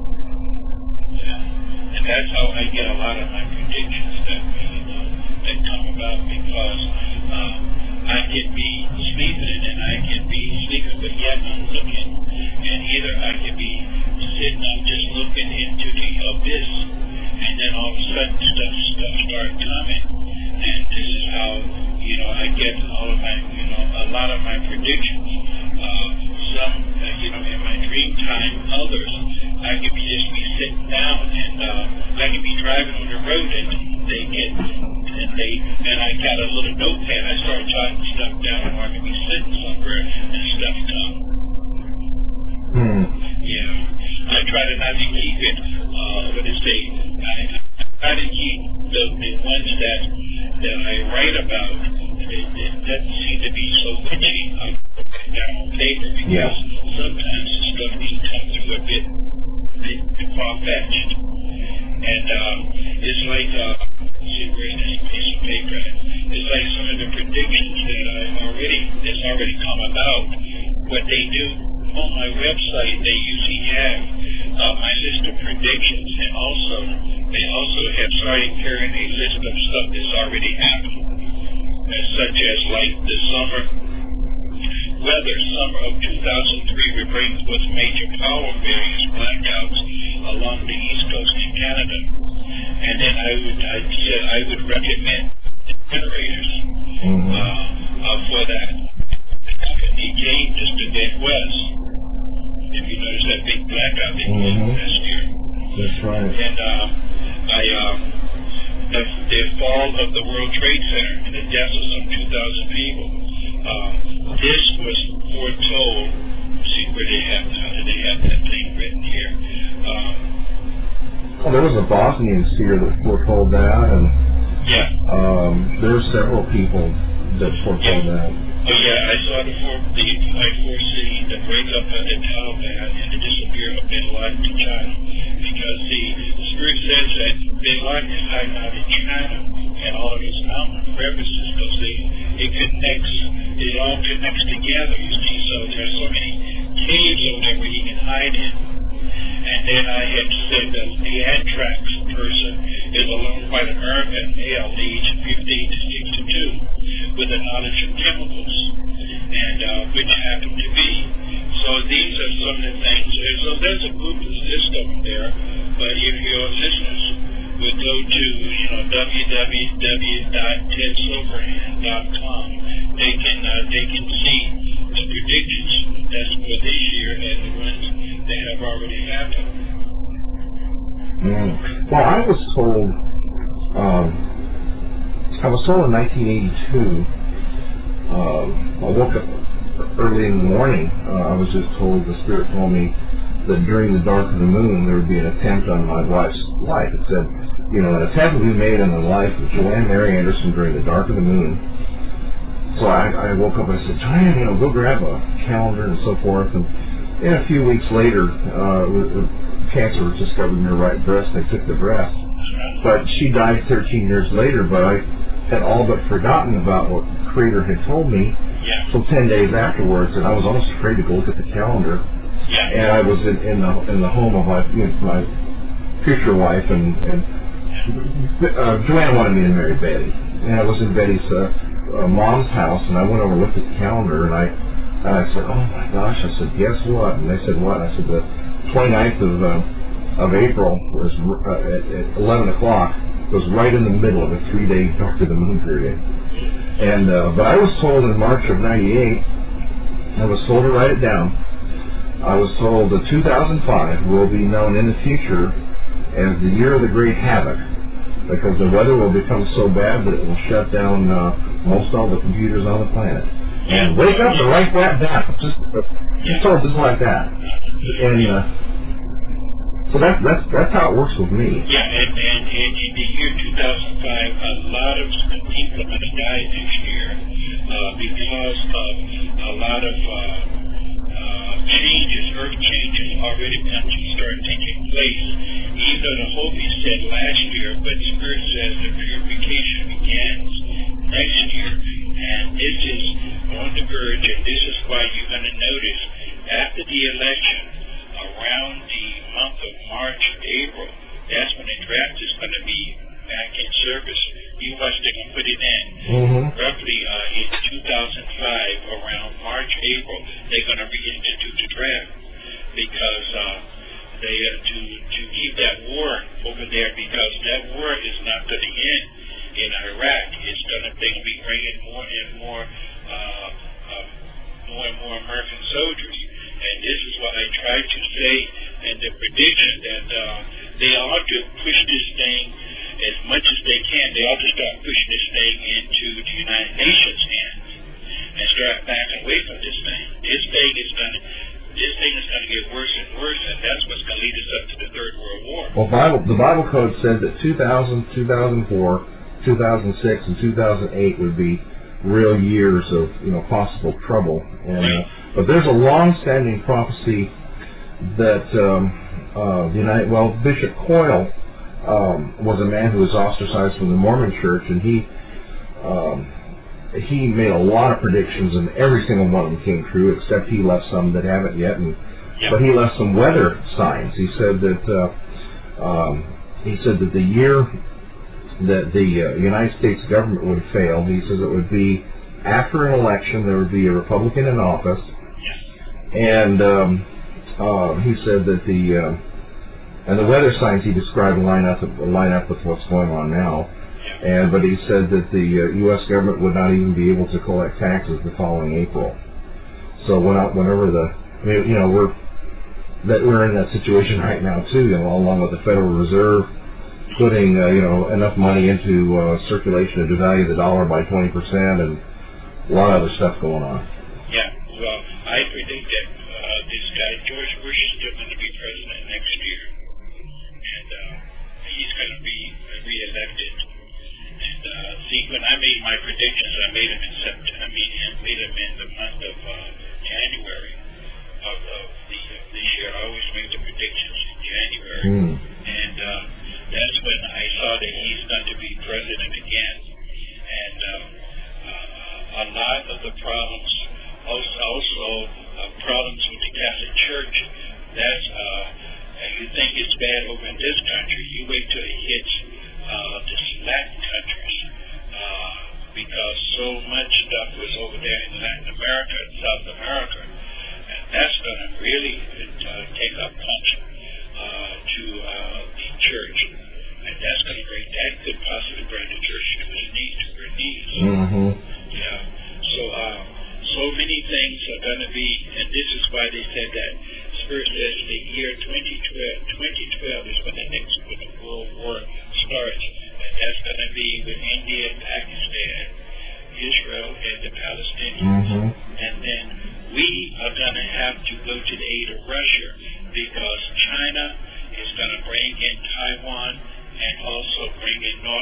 Yeah. And that's how I get a lot of my predictions that uh, that come about, because uh, I can be sleeping and I can be sleeping, but yet I'm looking, and either I can be sitting up just looking into the abyss, and then all of a sudden stuff stuff start coming, and this is how you know I get all of my you know a lot of my predictions. Uh, some uh, you know in my dream time, others I could be just be sitting down, and uh, I could be driving on the road, and they get and they and I got a little notepad. I start jotting stuff down, or I could be sitting somewhere and stuff come. Hmm. Yeah, I try to not to keep it. Uh, what is say? I try to keep the, the ones that that I write about. It, it doesn't seem to be so witchy. I put it down on paper because yeah. sometimes the stuff can come through a bit, bit far-fetched. And um, it's like, uh, see, where's this piece of paper? It's like some of the predictions that I already, that's already come about. What they do on my website, they usually have uh, my list of predictions, and also they also have started carrying a list of stuff that's already happened, as such as like the summer weather. Summer of two thousand three will bring with major power variance blackouts along the East Coast in Canada, and then I would I said I would recommend generators mm-hmm. uh, uh, for that. He came just to Midwest. If you notice that big blackout that mm-hmm. came last year. That's right. And uh, I, um, the, the fall of the World Trade Center and the deaths of some two thousand people. Uh, this was foretold. See where they have how do they have that thing written here? Um, well, there was a Bosnian seer that foretold that, and yeah, um, there were several people that foretold yeah. that. Oh yeah, I saw the four, the I foresee the breakup of the Taliban and the disappearance of Bin Laden to China, because the, the Spirit says that Bin Laden is hiding out in China and all of these mountain crevices, because they it connects, it all connects together. You see, so there's so many caves over there where he can hide in. And then I had said that the anthrax person is a lone white American male, aged fifteen to sixty-two, with a knowledge of chemicals, and uh, which happened to be. So these are some of the things. And so there's a group list of them there. But if your listeners would go to you know w w w dot ted silverhand dot com, they can uh, they can see the predictions that's for this year and the ones that have already happened. Mm. Well, I was told. Um, I was told in nineteen eighty-two. Uh, I woke up early in the morning. Uh, I was just told, the Spirit told me that during the dark of the moon there would be an attempt on my wife's life. It said, you know, an attempt would be made on the life of Joanne Mary Anderson during the dark of the moon So I, I woke up and I said, Diane, you know, go grab a calendar and so forth. And, and a few weeks later, uh, cancer was discovered in her right breast. They took the breast. But she died thirteen years later, but I had all but forgotten about what the Creator had told me. Yeah. So ten days afterwards, and I was almost afraid to go look at the calendar. Yeah. And I was in, in the in the home of my you know, my future wife, and, and uh, Joanne wanted me to marry Betty. And I was in Betty's uh, uh, mom's house, and I went over and looked at the calendar, and I and I said, oh my gosh, I said, guess what? And they said, what? I said, the twenty-ninth of uh, of April was uh, at, at eleven o'clock. Was right in the middle of a three-day dark of the moon period. And uh, but I was told in March of ninety-eight, I was told to write it down. I was told that two thousand five will be known in the future as the year of the great havoc, because the weather will become so bad that it will shut down uh, most all the computers on the planet. And wake up and write that down. Just, uh, just told just like that. And uh, so that's that's that's how it works with me. Yeah, and, and, and in the year two thousand five, a lot of people are going to die next year uh, because of a lot of uh, uh, changes, earth changes already going to start taking place. Even the hope is said last year, but Spirit says the purification begins next year. And this is on the verge, and this is why you're going to notice after the election, around the month of March, April, that's when the draft is going to be back in service. You watch, they're going to put it in. Mm-hmm. Roughly uh, in two thousand five, around March, April, they're going to reinstitute the draft because uh, they have to, to keep that war over there, because that war is not going to end in Iraq. It's going to, they're going to be bringing more and more, uh, uh, more and more American soldiers. And this is what I tried to say in the prediction, that uh, they ought to push this thing as much as they can. They ought to start pushing this thing into the United Nations' hands and start backing away from this thing. This thing is going to, this thing is going to get worse and worse, and that's what's going to lead us up to the Third World War. Well, Bible, the Bible code said that two thousand, two thousand four, two thousand six, and two thousand eight would be real years of, you know, possible trouble. And uh, but there's a long-standing prophecy that um, uh, the United, well, Bishop Coyle um, was a man who was ostracized from the Mormon Church, and he um, he made a lot of predictions, and every single one of them came true, except he left some that haven't yet. And Yep. but he left some weather signs. He said that uh, um, he said that the year that the uh, United States government would fail, he says it would be after an election. There would be a Republican in office, and um, uh, he said that the uh, and the weather signs he described line up line up with what's going on now. And but he said that the uh, U S government would not even be able to collect taxes the following April. So when, whenever the I mean, you know we're that we're in that situation right now too, you know, along with the Federal Reserve putting uh, you know enough money into uh, circulation to devalue the dollar by twenty percent, and a lot of other stuff going on. Yeah, well, I predict that uh, this guy George Bush is still going to be president next year, and uh, he's going to be reelected. And uh, see, when I made my predictions, I made them in September. I mean, I made them in the month of uh, January of, of the of this year. I always make the predictions in January, Mm. and uh, that's when I saw that he's going to be president again. And uh, uh, a lot of the problems, also, also uh, problems with the Catholic Church. That's uh, you think it's bad over in this country. You wait till it hits uh, the Latin countries, uh, because so much stuff was over there in Latin America and South America, and that's going to really uh, take a punch uh, to uh, the church, and that's going to bring that could possibly bring the church to its knees, to her knees. Mm-hmm. Yeah. So uh, so many things are going to be, and this is why they said that Spirit says the year twenty twelve, twenty twelve is when the next when the World War starts. And that's going to be with India, Pakistan, Israel, and the Palestinians. Mm-hmm. And then we are going to have to go to the aid of Russia, because China is going to bring in Taiwan and also bring in North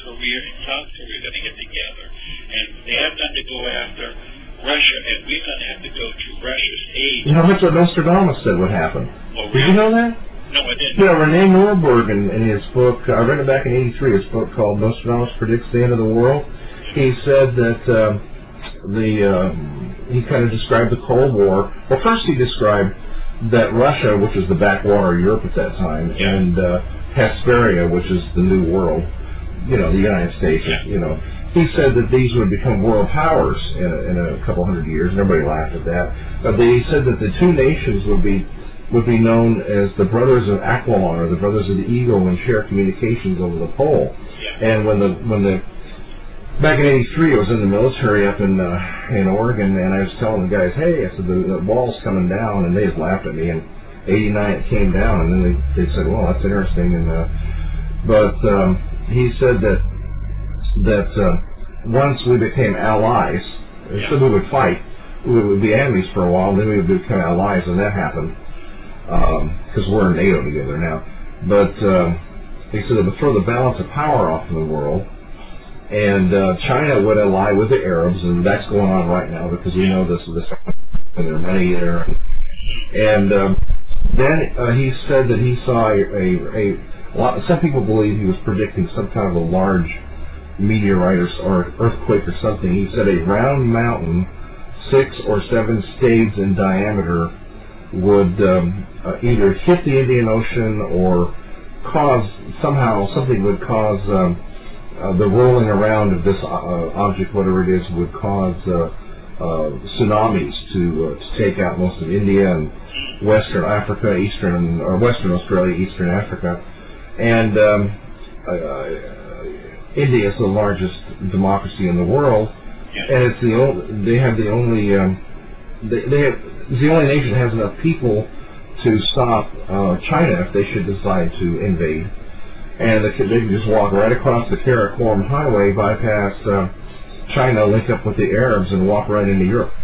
Korea and South Korea are going to get together. And they have done to go after Russia, and we're going to have to go to Russia's aid. You know, that's what Nostradamus said would happen. Oh, Did you know that? No, I didn't. You know, Rene Norberg, in, in his book, I read it back in eighty-three, his book called Nostradamus Predicts the End of the World. He said that um, the um, he kind of described the Cold War. Well, first he described that Russia, which was the backwater of Europe at that time, yeah. and uh, Hesperia, which is the New World, you know, the United States, yeah. you know, he said that these would become world powers in a, in a couple hundred years, and everybody laughed at that. But they said that the two nations would be would be known as the Brothers of Aquilon, or the Brothers of the Eagle, and share communications over the pole. Yeah. And when the when the back in eighty-three, I was in the military up in uh, in Oregon, and I was telling the guys, "Hey," I said, "the, the wall's coming down," and they just laughed at me. And eighty-nine, it came down, and then they they said, "Well, that's interesting." And uh, but um, he said that that uh, once we became allies, yeah. so we would fight. We would be enemies for a while, and then we would become allies, and that happened because um, we're in NATO together now. But uh, he said it would throw the balance of power off in the world. And uh, China would ally with the Arabs, and that's going on right now because we know this. This and there are many there. And um, then uh, he said that he saw a, a, a lot. Some people believe he was predicting some kind of a large meteorite or, or earthquake or something. He said a round mountain, six or seven stades in diameter, would um, uh, either hit the Indian Ocean or cause somehow something would cause. Um, Uh, the rolling around of this uh, object, whatever it is, would cause uh, uh, tsunamis to uh, to take out most of India and Western Africa, Eastern or Western Australia, Eastern Africa, and um, uh, India is the largest democracy in the world, and it's the only, they have the only um, they, they have, it's the only nation that has enough people to stop uh, China if they should decide to invade. And they can just walk right across the Karakoram Highway, bypass uh, China, link up with the Arabs, and walk right into Europe.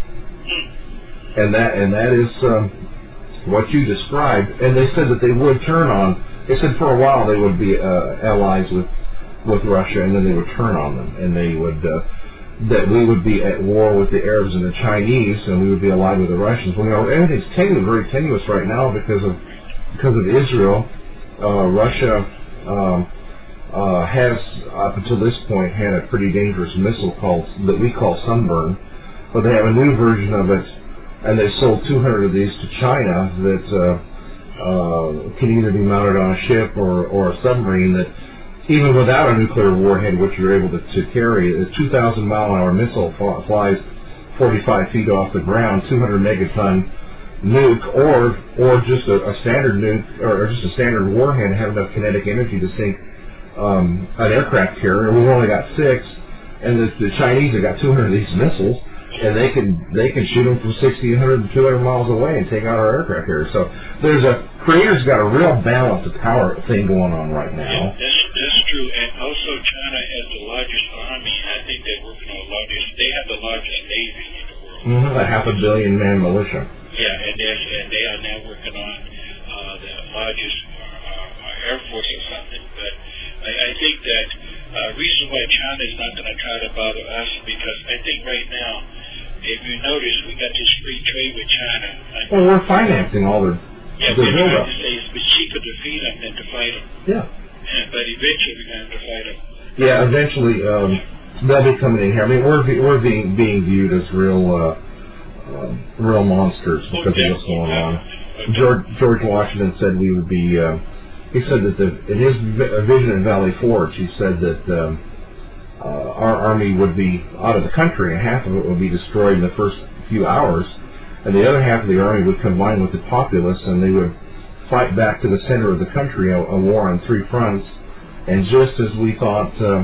And that and that is um, what you described. And they said that they would turn on. They said for a while they would be uh, allies with with Russia, and then they would turn on them, and they would uh, that we would be at war with the Arabs and the Chinese, and we would be allied with the Russians. Well, you know, everything's tenuous, very tenuous right now because of because of Israel, uh, Russia. Um, uh, has up until this point had a pretty dangerous missile called that we call Sunburn, but they have a new version of it, and they sold two hundred of these to China that uh, uh, can either be mounted on a ship or, or a submarine that, even without a nuclear warhead, which you're able to, to carry, a two thousand mile an hour missile flies forty-five feet off the ground, two hundred megaton nuke, or or just a, a standard nuke, or just a standard warhead have enough kinetic energy to sink um, an aircraft carrier. We've only got six, and the, the Chinese have got two hundred of these missiles, and they can they can shoot them from sixty, one hundred, two hundred miles away and take out our aircraft carrier. So there's a Creator's got a real balance of power thing going on right now. Yeah, that's, that's true, and also China has the largest army. I think they're working on the largest. They have the largest navy in the world. Mm-hmm, a half a billion man militia. Yeah, and, and they are now working on uh, the largest uh, Air Force or something. But I, I think that uh, reason why China is not going to try to bother us because I think right now, if you notice, we got this free trade with China. I well, we're financing all their yeah, their we're build-up. trying to say it's cheaper to feed them than to fight them. Yeah. And, but eventually we're going to have to fight them. Yeah, eventually um, they'll be coming in here. I mean, we're we're being being viewed as real. Uh, Uh, real monsters because of what's going on. George George Washington said we would be. Uh, he said that the, in his vision in Valley Forge, he said that um, uh, our army would be out of the country, and half of it would be destroyed in the first few hours, and the other half of the army would combine with the populace, and they would fight back to the center of the country, a, a war on three fronts. And just as we thought uh,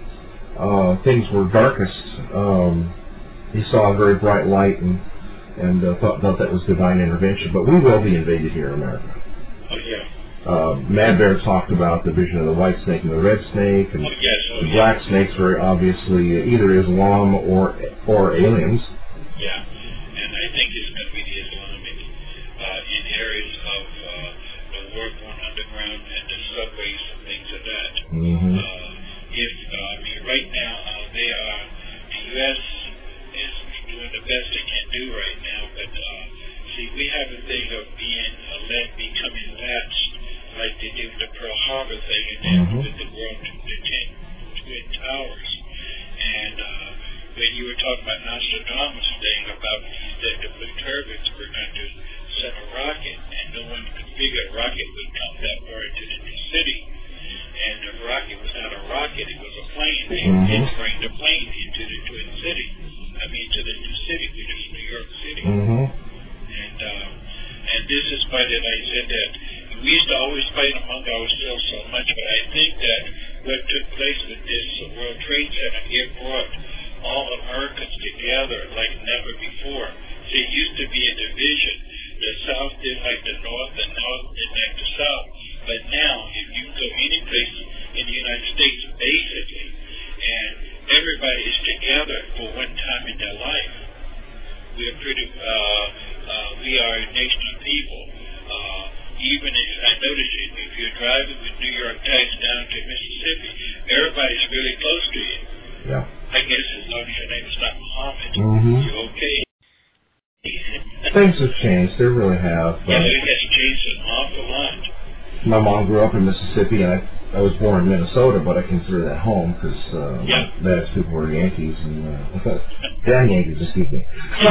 uh, things were darkest, um, he saw a very bright light and. and uh, thought, thought that was divine intervention. But we will be invaded here in America. Oh, yeah. Uh, Mad Bear talked about the vision of the white snake and the red snake, and oh, yes, oh, the yeah. black snake's very obviously either Islam or or aliens. Yeah, and I think it's going to be the Islamic uh, in areas of uh, the war going underground and the subways and things of that. Mm-hmm. Uh, if, uh, I mean, right now, uh, they are, the U S is doing the best it can do right now, but, uh, see, we have a thing of being, uh, let becoming lapsed, like they did with the Pearl Harbor thing, and then mm-hmm. with the World the ten, Twin Towers. And, uh, when you were talking about Nostradamus thing about that the blue turbines were going to send a rocket, and no one could figure a rocket would come that far into the new city. And the rocket was not a rocket, it was a plane. They mm-hmm. did bring the plane into the Twin City. I mean, to the new city, which is New York City. Mm-hmm. And uh, and this is why that I said that we used to always fight among ourselves so much, but I think that what took place with this World Trade Center, it brought all Americans together like never before. See, it used to be a division. The South did like the North, the North did like the South. But now, if you go any place in the United States, basically, and everybody is together for one time in their life, we are pretty, uh, uh, we are a nation of people. Uh, even if, I noticed it, if you're driving with New York Times down to Mississippi, everybody's really close to you. Yeah. I guess as long as your name is not Muhammad, mm-hmm. you're okay. Things have changed. They really have. Yeah, it has changed an awful lot. My mom grew up in Mississippi, and I, I was born in Minnesota, but I consider that home because uh, yeah. that's people were Yankees and uh, damn Yankees, excuse me.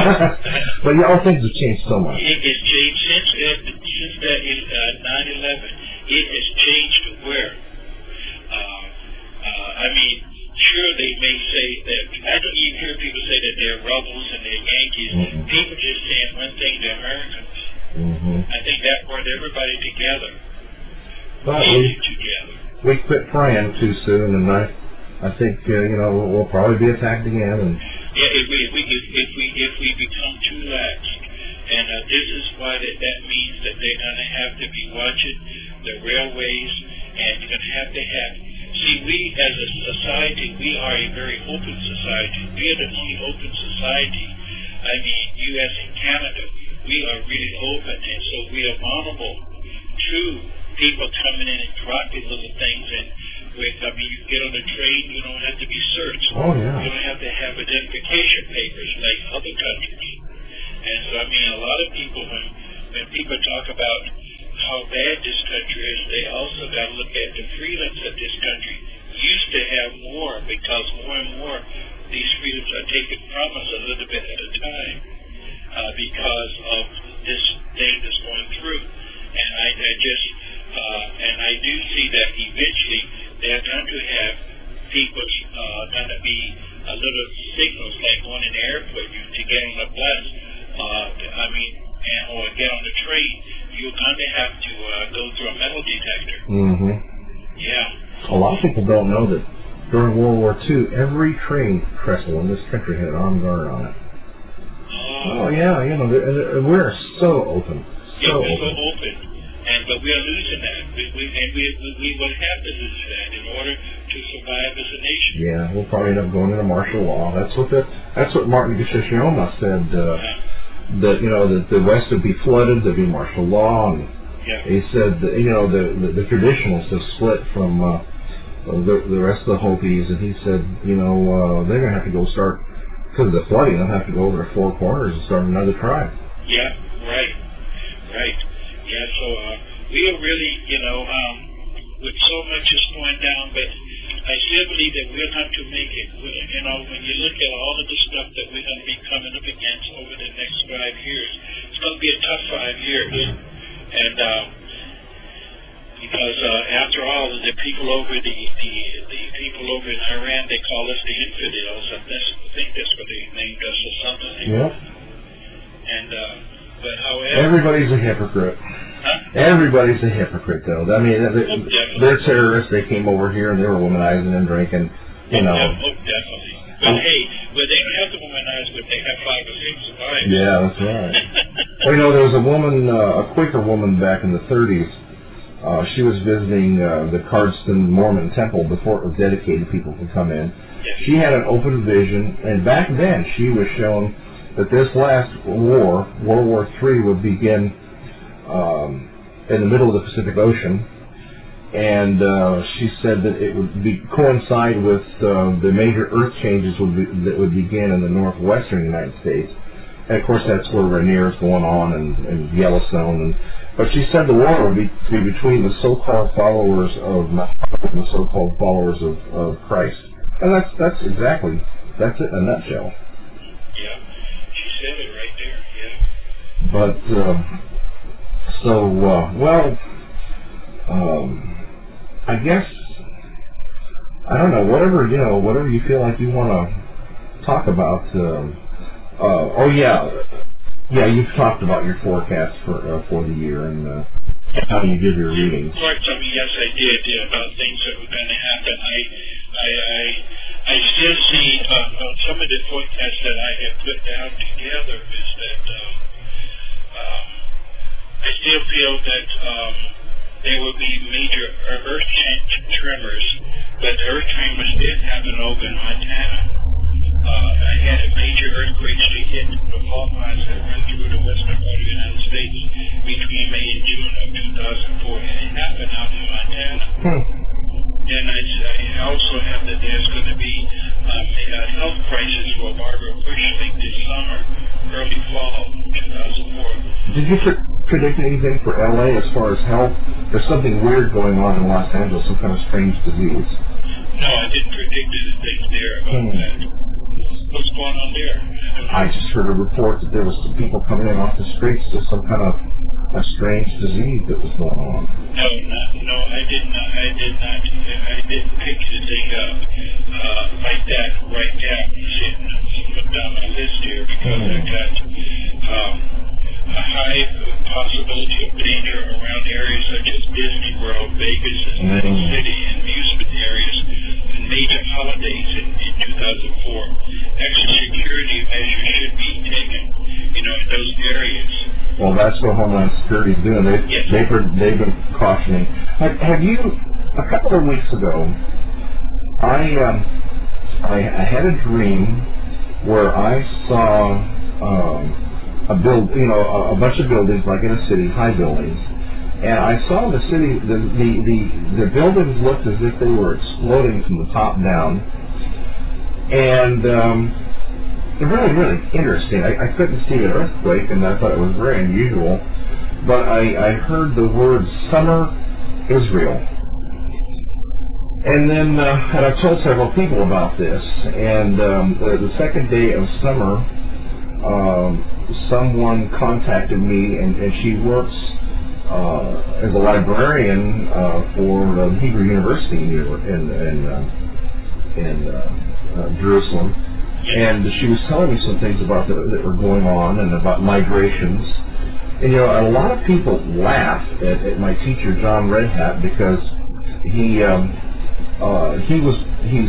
But yeah, all things have changed so much. It has changed since that, since that uh, nine eleven. It has changed to where? Uh, uh, I mean, sure, they may say that. I don't even hear people say that they're rebels and they're Yankees. Mm-hmm. People just saying one thing to Americans. Mm-hmm. I think that brought everybody together. But we, we quit praying too soon, and I, I think uh, you know we'll, we'll probably be attacked again. And yeah, if we if we if, if we if we become too lax, and uh, this is why that that means that they're going to have to be watching the railways, and you're going to have to have. See, we as a society, we are a very open society. We are the only open society. I mean, U S and Canada, we are really open, and so we are vulnerable to people coming in and dropping little things. And with, I mean, you get on a train, you don't have to be searched. Oh, yeah. You don't have to have identification papers like other countries. And so, I mean, a lot of people, when when people talk about how bad this country is, they also got to look at the freedoms that this country used to have more, because more and more these freedoms are taken from us a little bit at a time uh, because of this thing that's going through. And I, I just, uh, and I do see that eventually they're going to have people uh, going to be a little signals like on an airport, you to get on a bus, uh, I mean, and, or get on the train, you're going to have to uh, go through a metal detector. Mm-hmm. Yeah. A lot of people don't know that during World War Two, every train trestle in this country had an armed guard on it. Oh, oh yeah, you know, we're so open. Yeah, So we're open. so open. And, but we are losing that. We, we, and we, we, we will have to lose that in order to survive as a nation. Yeah, we'll probably end up going into martial law. That's what the, that's what Martin Guccione said. Uh, yeah. That you know that the West would be flooded. There'd be martial law. And yeah. he said that you know the the, the traditionalists have split from uh, the the rest of the Hopis, and he said you know uh, they're gonna have to go start because of the flooding. They'll have to go over to Four Corners and start another tribe. Yeah. Right. Right. Yeah. So uh, we are really you know um, with so much is going down, but I still believe that we're going to make it. You know, when you look at all of the stuff that we're going to be coming up against over the next five years, it's going to be a tough five years. And um, because uh, after all, the people over the, the the people over in Iran, they call us the infidels. I think that's what they named us or something. Yeah. And uh, but however, everybody's a hypocrite. Huh? Everybody's a hypocrite, though. I mean, they're, oh, they're terrorists. They came over here and they were womanizing and drinking, you know. Oh, definitely. But hey, well, they don't have to womanize, but they have five or six wives. Yeah, that's right. Well, you know, there was a woman, uh, a Quaker woman back in the thirties. Uh, she was visiting uh, the Cardston Mormon Temple before it was dedicated. People could come in. Yes. She had an open vision, and back then she was shown that this last war, World War Three, would begin Um, in the middle of the Pacific Ocean, and uh, she said that it would be coincide with uh, the major earth changes would be, that would begin in the northwestern United States. And of course, that's where Rainier is going on, and, and Yellowstone. And, but she said the war would be, be between the so-called followers of Muhammad and the so-called followers of, of Christ. And that's that's exactly, that's it in a nutshell. Yeah, she said it right there, yeah. But, uh, so, uh, well, um, I guess, I don't know, whatever, you know, whatever you feel like you want to talk about. Um, uh, oh, yeah, yeah, you've talked about your forecast for uh, for the year and uh, how you give your readings. Right, I mean, yes, I did, yeah, about things that were going to happen. I, I, I, I still see uh, uh, some of the forecasts that I have put down together is that um, um, I still feel that um, there will be major earth tremors, but the earth tremors did happen over in Montana. Uh, I had a major earthquake to hit the fault lines that run through the western part of the United States between May and June of two thousand four, and it happened out in Montana. Hmm. And I, I also have that there's going to be um, a health crisis for Barbara Bush, I think, this summer, early fall two thousand four. Did you pre- predict anything for L A as far as health? There's something weird going on in Los Angeles, some kind of strange disease. No, I didn't predict anything there about hmm. that. What's going on there? I just heard a report that there was some people coming in off the streets with some kind of a strange disease that was going on. No, not, no, I did not. I did not. I didn't pick anything up uh, like that right now. You should put down my list here because mm. I got um, a high possibility of danger around areas such as Disney World, Vegas, and mm. City, and amusement areas, and major holidays in, in two thousand four. Extra security measures should be taken, you know, in those areas. Well, that's what Homeland Security is doing. They, yes. they've, they've been cautioning. Have, have you, a couple of weeks ago, I, um, I, I had a dream where I saw um, a build, you know, a, a bunch of buildings, like in a city, high buildings, and I saw the city, the, the, the, the buildings looked as if they were exploding from the top down, and um, really, really interesting. I, I couldn't see an earthquake, and I thought it was very unusual. But I, I heard the word Summer Israel. And then, uh, and I've told several people about this, and um, the, the second day of summer, um, someone contacted me, and, and she works uh, as a librarian uh, for the Hebrew University in, in, in, uh, in uh, uh, Jerusalem. And she was telling me some things about the, that were going on and about migrations. And, you know, a lot of people laugh at, at my teacher, John Redhat, because he um, uh, he was he's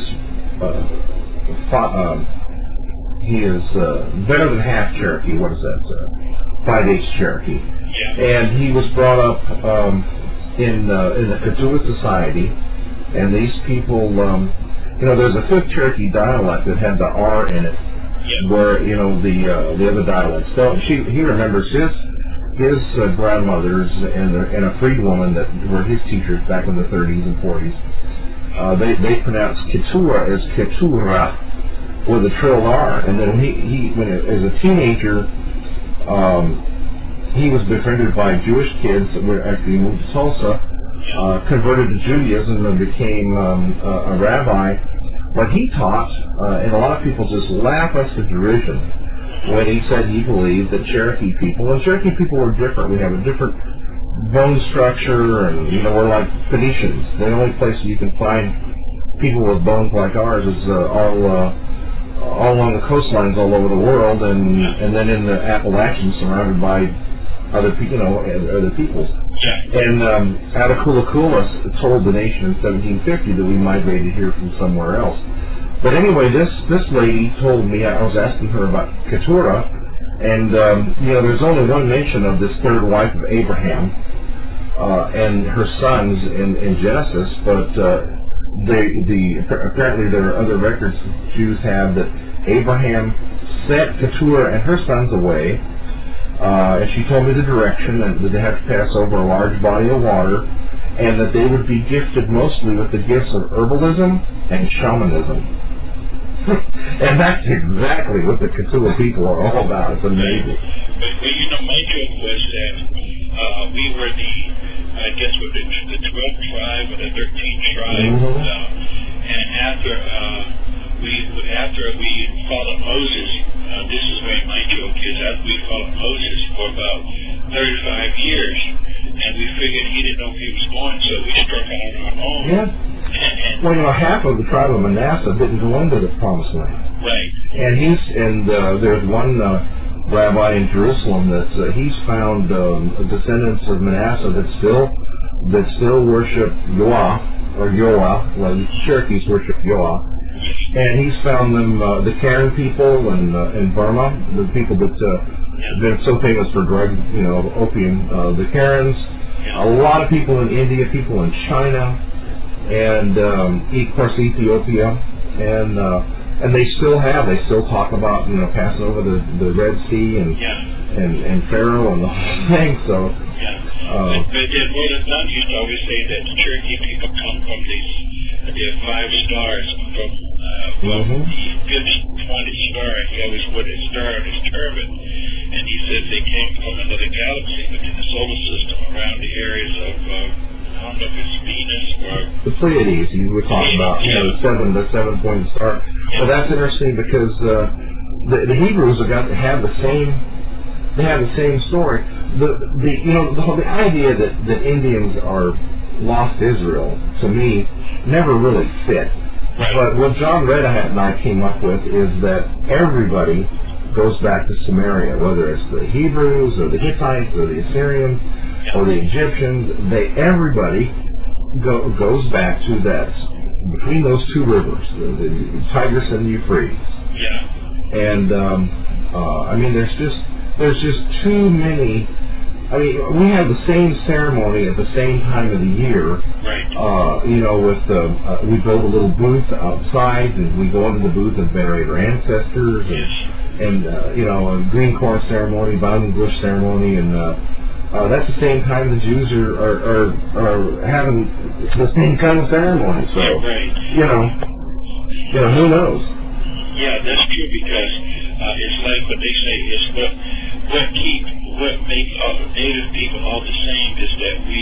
uh, fa- uh, he is uh, better than half Cherokee. What is that? Uh, Five-eighths Cherokee. Yeah. And he was brought up um, in uh, in the Kituwa Society, and these people. Um, You know, there's a fifth Cherokee dialect that had the R in it, yeah. where, you know, the uh, the other dialects don't. She, he remembers his his uh, grandmothers and, a, and a freed woman that were his teachers back in the thirties and forties. Uh, they, they pronounced Kituwa as Ketura with a trill R. And then he, he when as a teenager, um, he was befriended by Jewish kids that were actually moved to Tulsa. Uh, converted to Judaism and became um, a, a rabbi, but he taught, uh, and a lot of people just laugh us to derision when he said he believed that Cherokee people, and Cherokee people are different. We have a different bone structure, and, you know, we're like Phoenicians. The only place you can find people with bones like ours is uh, all uh, all along the coastlines all over the world, and and then in the Appalachians surrounded by other people, you know, other peoples. And um, Attakullakulla told the nation in seventeen fifty that we migrated here from somewhere else. But anyway, this this lady told me, I was asking her about Keturah, and um, you know, there's only one mention of this third wife of Abraham uh, and her sons in, in Genesis, but uh, they, the apparently there are other records Jews have that Abraham sent Keturah and her sons away. Uh, and she told me the direction, and that they have to pass over a large body of water, and that they would be gifted mostly with the gifts of herbalism and shamanism. And that's exactly what the Cthulhu people are all about. It's amazing. But, but you know, my joke was that uh, we were the, I guess, what the, the twelfth tribe or the thirteenth tribe, mm-hmm. uh, and after uh, we after we followed Moses, uh, this is where my joke is. After we followed Moses for about thirty-five years, and we figured he didn't know if he was going, so we struck out on our own. Yeah. Well, you know, half of the tribe of Manasseh didn't go into the Promised Land. Right. And he's and uh, there's one uh, rabbi in Jerusalem that uh, he's found um, descendants of Manasseh that still that still worship Yoah or Yoah. Well, the Cherokees worship Yoah, and he's found them uh, the Karen people in uh, in Burma, the people that uh, have been so famous for drug, you know, opium. Uh, the Karens, a lot of people in India, people in China. And um, of course Ethiopia, and uh, and they still have they still talk about, you know, passing over the, the Red Sea and yeah. and and Pharaoh and the whole thing. So yeah, uh, but, but then Roland Dunn used to always say that the Cherokee people come from these there are five stars from uh, from mm-hmm. the fifth pointed star. He always put his star on his turban, and he says they came from another galaxy within the solar system around the areas of. Uh, I don't know if it's Venus or... The Pleiades, you were talking about, you know, the seven, the seven-pointed star. Yeah. Well, that's interesting because uh, the, the Hebrews have got to have the same, they have the same story. The, the you know, the, the idea that, that Indians are lost Israel, to me, never really fit. Right. But what John Redahat and I came up with is that everybody goes back to Samaria, whether it's the Hebrews or the Hittites or the Assyrians, or the Egyptians, they everybody go, goes back to that, between those two rivers, the, the Tigris and the Euphrates. Yeah. And um, uh, I mean, there's just there's just too many. I mean, we have the same ceremony at the same time of the year. Right. Uh, you know, with the uh, we build a little booth outside, and we go into the booth and venerate our ancestors, and, yes. and uh, you know, a green corn ceremony, bounding bush ceremony, and. Uh, Uh, that's the same time the Jews are, are, are, are having the same kind of ceremony. So, right. you know, you know, who knows? Yeah, that's true because uh, it's like what they say is what what keep what makes all the native people all the same is that we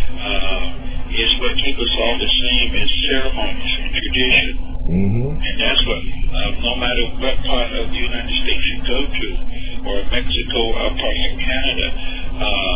uh, is what keep us all the same is ceremonies and tradition. Mm-hmm. And that's what uh, no matter what part of the United States you go to, or Mexico or parts of Canada. Uh,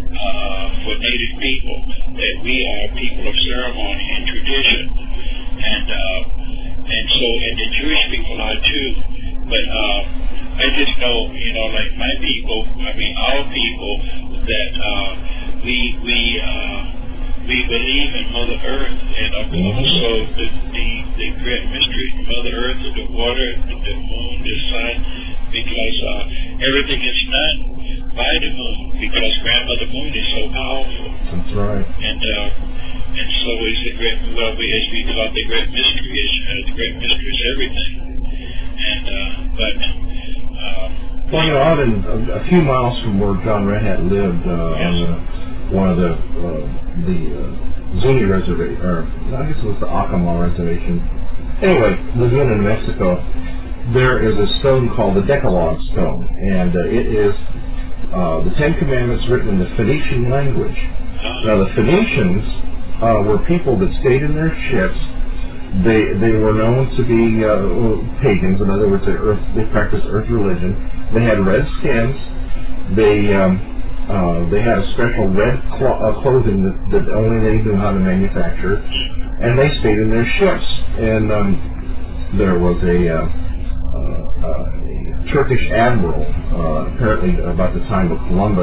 uh, for Native people, that we are people of ceremony and tradition, and uh, and so and the Jewish people are too. But uh, I just know, you know, like my people, I mean our people, that uh, we we uh, we believe in Mother Earth, and also the the, the great mystery, Mother Earth, the water, the moon, the sun, because uh, everything is done by the moon, because Grandmother Moon is so powerful. That's right. And uh, and so is the great, well, we, as we call it, the great mystery is uh, the great mystery is everything. And uh, but um, well, you know, out in a, a few miles from where John Redahat lived, uh, yes. on the, one of the uh, the uh, Zuni reservation, or I guess it was the Acoma reservation. Anyway, Laguna, New Mexico. There is a stone called the Decalogue Stone, and uh, it is. Uh, the Ten Commandments written in the Phoenician language. Now, the Phoenicians uh, were people that stayed in their ships. They they were known to be uh, pagans. In other words, they, earth, they practiced earth religion. They had red skins. They um, uh, they had a special red clo- uh, clothing that, that only they knew how to manufacture. And they stayed in their ships. And um, there was a... Uh, uh, uh, Turkish admiral, uh, apparently about the time of Columbus,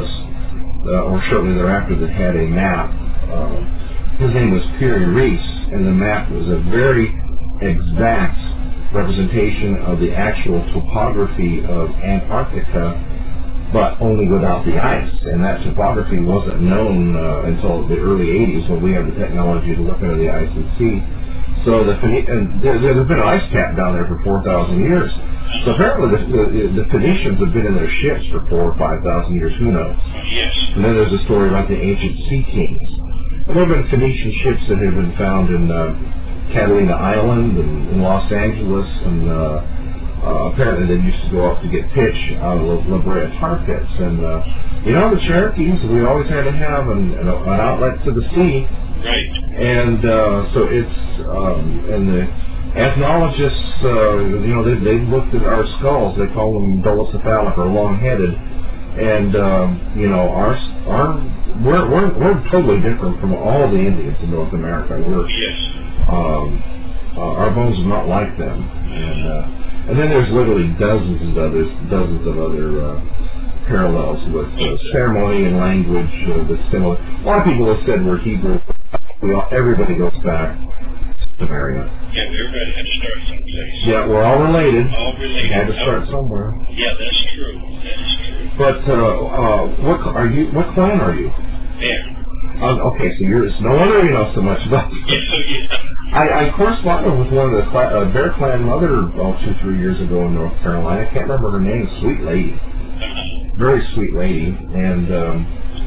uh, or shortly thereafter, that had a map. Uh, his name was Piri Reis, and the map was a very exact representation of the actual topography of Antarctica, but only without the ice. And that topography wasn't known uh, until the early eighties, when we had the technology to look under the ice and see. So the and there, there's been an ice cap down there for four thousand years. So apparently the, the, the Phoenicians have been in their ships for four or five thousand years. Who knows? Yes. And then there's a story about the ancient sea kings. There have been Phoenician ships that have been found in uh, Catalina Island and in Los Angeles, and uh, uh, apparently they used to go up to get pitch out of La, La Brea tar pits. And, uh, you know, the Cherokees, we always had to have an, an, an outlet to the sea. Right. And uh, so it's, um, and the ethnologists, uh, you know, they, they looked at our skulls. They call them dolichocephalic or long-headed. And, um, you know, our, our we're, we're, we're totally different from all the Indians in North America. We're, yes. Um, uh, our bones are not like them. And, uh, and then there's literally dozens and others, dozens of other uh, parallels with uh, ceremony and language uh, that's similar. A lot of people have said we're Hebrew. We all, everybody goes back to Samaria. Yeah, everybody had to start someplace. Yeah, we're all related. All related. We had to start somewhere. Yeah, that's true. That is true. But uh, uh, what are you? What clan are you? Bear. Uh, okay, so you're. It's no wonder you know so much about. Yeah, yeah. I, I corresponded with one of the cl- uh, Bear Clan mother oh, two, three years ago in North Carolina. I can't remember her name. Sweet lady, Uh-huh. very sweet lady, and um,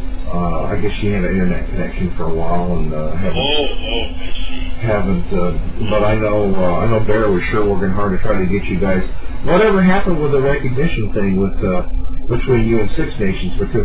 uh, I guess she had an internet connection for a while, and uh, haven't. Oh, oh, I see. Haven't, uh, but I know. Uh, I know Bear was sure working hard to try to get you guys. Whatever happened with the recognition thing with uh, between you and Six Nations? Because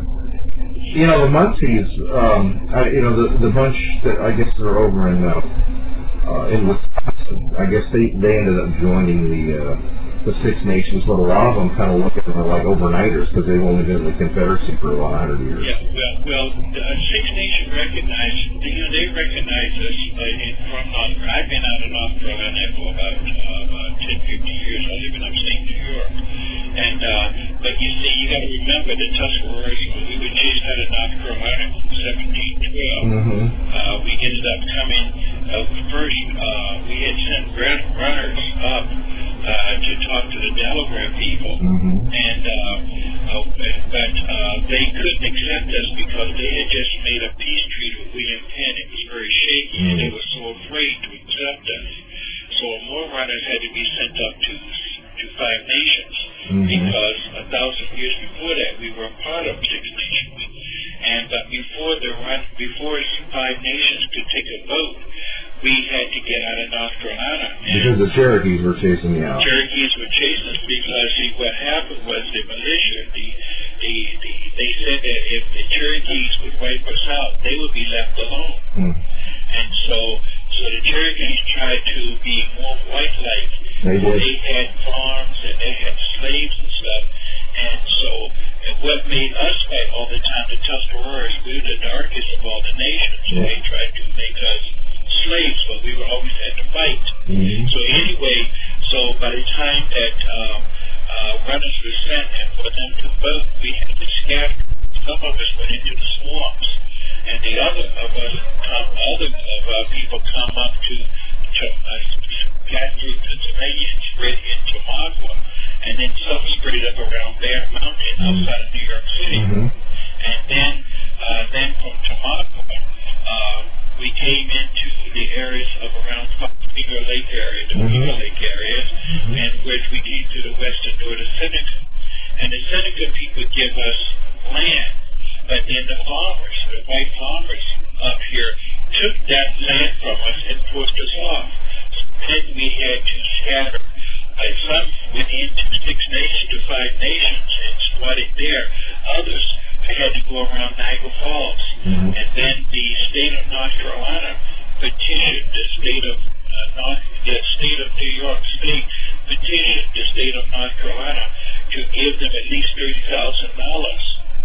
you know the Muncies, um, I, you know the the bunch that I guess are over in. Uh, Uh, in Wisconsin, I guess they, they ended up joining the uh, the Six Nations, but a lot of them kind of look at them like overnighters because they've only been in the Confederacy for about a hundred years. Yeah, well, well, the Six Nations recognize, you know, they recognize us uh, in, from North. I've been out of North Carolina for about uh, about ten, fifteen years. I live in upstate New York, and uh, but you see, you got to remember the Tuscaroras. We were chased out of North Carolina in seventeen twelve. Mm-hmm. Uh, we ended up coming uh, first. Uh, we had sent runners up uh, to talk to the Delaware people, mm-hmm. and uh, uh, but uh, they couldn't accept us because they had just made a peace treaty with William Penn. It was very shaky, mm-hmm. and they were so afraid to accept us. So more runners had to be sent up to to Five Nations, mm-hmm. because a thousand years before that we were a part of Six Nations. And but before the run, before Five Nations could take a vote, we had to get out of North Carolina. And because the Cherokees were chasing me out. Cherokees were chasing us because see, what happened was the militia, the, the, the, they said that if the Cherokees would wipe us out, they would be left alone. Mm. And so, so the Cherokees tried to be more white-like. They did. They had farms and they had slaves and stuff. And so, and what made us fight all the time, the Tuscaroras, we were the darkest of all the nations. So yeah. they tried to make us slaves, but we were always had to fight. Mm-hmm. So anyway, so by the time that um, uh, runners were sent, and for them to vote, we had to scatter. Some of us went into the swamps, and the other of us, come, other of our people, come up to, to uh, got through Pennsylvania and spread into Magua, and then some spread up around Bear Mountain outside of New York City, mm-hmm. and then uh, then from Tamagua, uh, we came into the areas of around Finger Lake area, the mm-hmm. Finger Lake areas, mm-hmm. and which we came to the west and north of Seneca. And the Seneca people give us land, but then the farmers, the white farmers up here, took that land from us and forced us off. So then we had to scatter. Uh, some went into Six Nations to Five Nations and squatted there. Others had to go around Niagara Falls. Mm-hmm. And then the state of North Carolina petitioned the state of uh, North, the state of New York State petitioned the state of North Carolina to give them at least thirty thousand dollars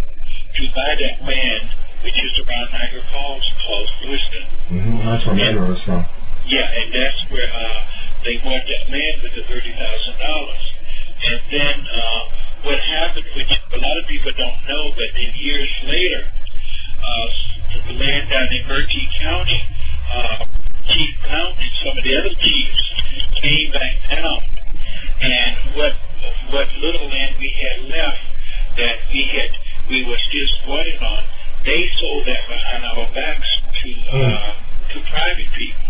to buy that land, which is around Niagara Falls, called Lewiston. Mm-hmm. That's where Niagara was from. Yeah, and that's where uh, they bought that land with the thirty thousand dollars. And then uh, what happened, which a lot of people don't know, but then years later, uh, the land down in Berkeley County, uh, Chief Blount and some of the other chiefs came back down, and what what little land we had left that we had we were still squatting on, they sold that behind our backs to uh, to private people.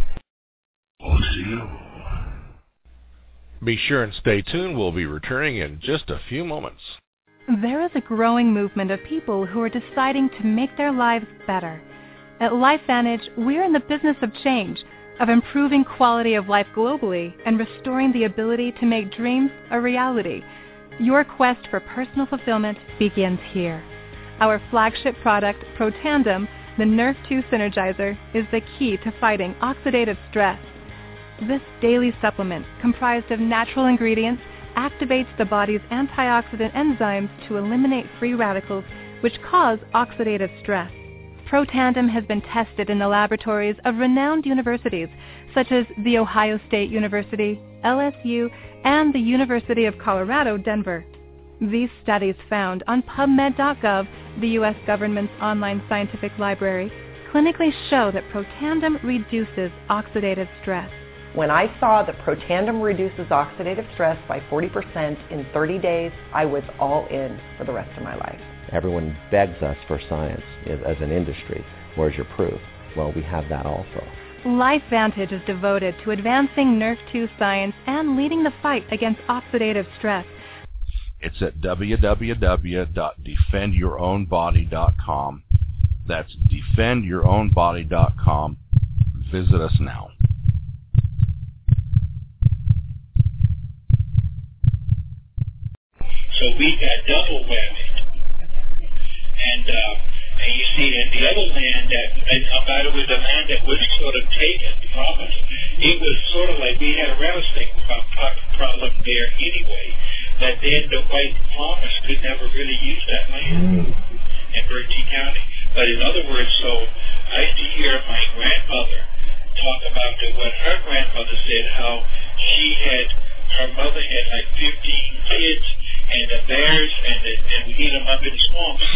Be sure and stay tuned. We'll be returning in just a few moments. There is a growing movement of people who are deciding to make their lives better. At LifeVantage, we're in the business of change, of improving quality of life globally and restoring the ability to make dreams a reality. Your quest for personal fulfillment begins here. Our flagship product, Protandim, the Nerve two Synergizer, is the key to fighting oxidative stress. This daily supplement, comprised of natural ingredients, activates the body's antioxidant enzymes to eliminate free radicals which cause oxidative stress. Protandim has been tested in the laboratories of renowned universities such as The Ohio State University, L S U, and the University of Colorado, Denver. These studies found on PubMed dot gov, the U S government's online scientific library, clinically show that Protandim reduces oxidative stress. When I saw that Protandim reduces oxidative stress by forty percent in thirty days, I was all in for the rest of my life. Everyone begs us for science as an industry. Where's your proof? Well, we have that also. LifeVantage is devoted to advancing Nerve two science and leading the fight against oxidative stress. It's at w w w dot defend your own body dot com. That's defend your own body dot com. Visit us now. So we got double whammy. And, uh, and you see, in the other land that, and, uh, by the way, the land that was sort of taken from us, it was sort of like we had a rattlesnake problem there anyway, that then the white farmers could never really use that land in Bertie County. But in other words, so I used to hear my grandmother talk about the, what her grandmother said, how she had, her mother had like fifteen kids, and the bears, and, the, and we eat them up in the swamps.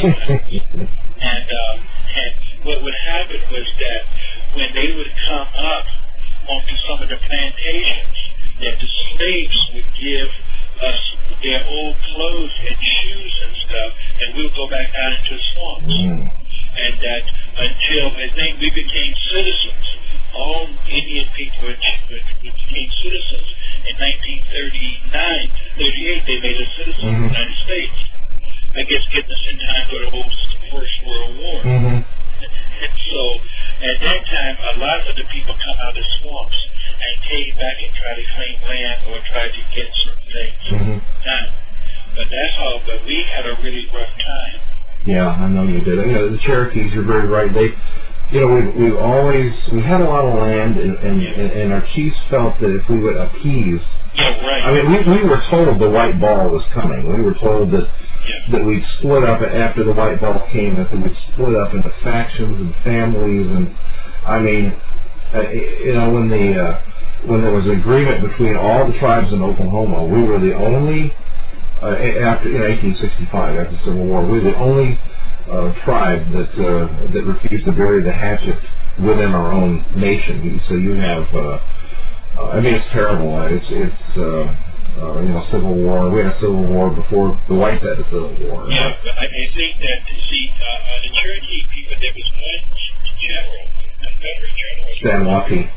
and, uh, and what would happen was that when they would come up onto some of the plantations, that the slaves would give us their old clothes and shoes and stuff, and we'll go back out into the swamps. Mm. And that until I think we became citizens, all Indian people became citizens in nineteen thirty-nine, thirty-eight. They made us citizens mm-hmm. of the United States. I guess getting us in time for the whole First World War. Mm-hmm. And so at that time, a lot of the people come out of the swamps and came back and try to claim land or try to get certain things. Mm-hmm. Now, but that's all. But we had a really rough time. Yeah, I know you did. You know, the Cherokees, you're very right. They, you know, we've, we've always, we had a lot of land, and, and, yeah. and, and our chiefs felt that if we would appease, yeah, right. I mean, we, we were told the white ball was coming. We were told that yeah. that we'd split up after the white ball came, that we'd split up into factions and families, and I mean, uh, you know, when the uh, when there was an agreement between all the tribes in Oklahoma, we were the only. Uh, after in eighteen sixty-five, after the Civil War, we were the only uh, tribe that uh, that refused to bury the hatchet within our own nation. So you have, uh, uh, I mean, it's terrible. It's it's uh, uh, you know, Civil War. We had a Civil War before the whites had a Civil War. Yeah, but I think that see uh, uh, the Cherokee people, there was one general, Confederate general. Stanwaty.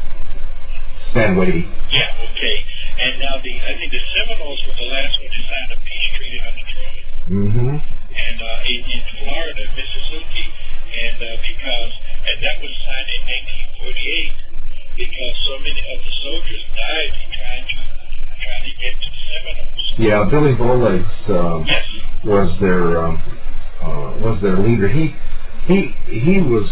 Stanwaty. Yeah. Okay. And now the, I think the Seminoles were the last one to sign a peace treaty on the throne. Mm-hmm. And uh, in, in Florida, Mississippi, and uh, because, and that was signed in nineteen forty-eight, because so many of the soldiers died in trying to, trying to get to the Seminoles. Yeah, Billy Bowlegs um, yes. was their um, uh, was their leader. He he he was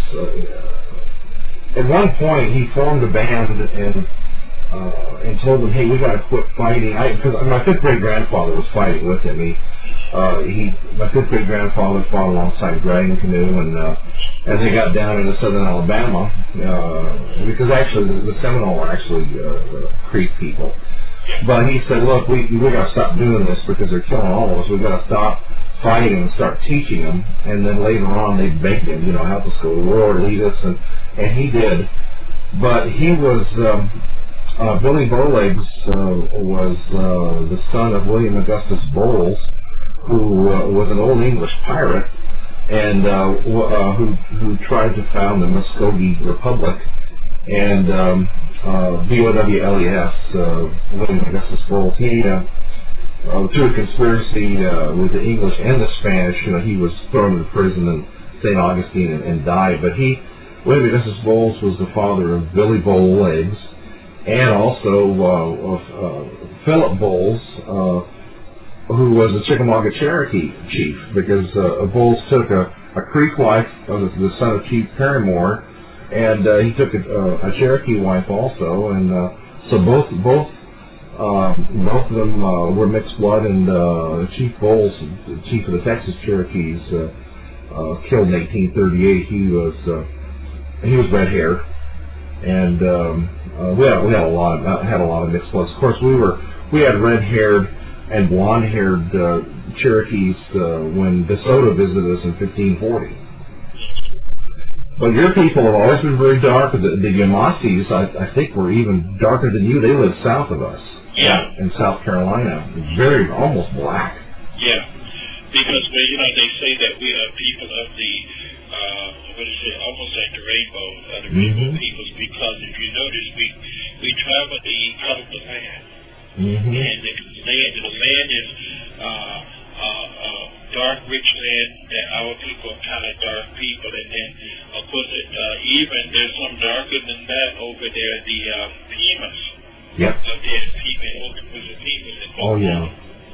uh, at one point he formed a band and. Uh, and told them, hey, we got to quit fighting. I, because my fifth great grandfather was fighting with him. He, uh, he, my fifth great grandfather fought alongside Dragon Canoe, and uh, as they got down into southern Alabama, uh, because actually the, the Seminole were actually uh, Creek people. But he said, look, we we got to stop doing this because they're killing all of us. We've got to stop fighting and start teaching them. And then later on, they begged him, you know, help us go to war, lead us, and and he did. But he was. Um, Uh, Billy Bowlegs uh, was uh, the son of William Augustus Bowles, who uh, was an old English pirate, and uh, w- uh, who who tried to found the Muskogee Republic. And um, uh, B O W L E S, uh, William Augustus Bowles, he uh, uh, through a conspiracy uh, with the English and the Spanish, you know, he was thrown into prison in Saint Augustine and, and died. But he William McNicholas Bowles was the father of Billy Bowl Legs, and also uh, of uh, Philip Bowles, uh, who was a Chickamauga Cherokee chief, because uh, Bowles took a, a Creek wife, uh, the son of Chief Perrymore, and uh, he took a, a Cherokee wife also, and uh, so both both uh, both of them uh, were mixed blood, and uh, Chief Bowles, the chief of the Texas Cherokees, uh, uh, killed in eighteen thirty-eight. He was uh, he was red haired, and um, uh, we had we had a lot of, had a lot of mixed bloods. Of course, we were we had red haired and blonde haired uh, Cherokees uh, when DeSoto visited us in fifteen forty. But your people have always been very dark. The, the Yamasees, I, I think, were even darker than you. They lived south of us. Yeah. In South Carolina. Very, almost black. Yeah. Because, well, you know, they say that we are people of the, uh, what is it, almost like the rainbow, uh, the rainbow Mm-hmm. peoples, because if you notice, we, we travel the color of the land. Mm-hmm. And the land, the land is, uh, Uh, uh, dark, rich land that our people are kind of dark people, and then of course it, uh, even there's some darker than that over there, the uh, Pimas. Yep. So there's Pimas, over was the Pimas. In Oh yeah.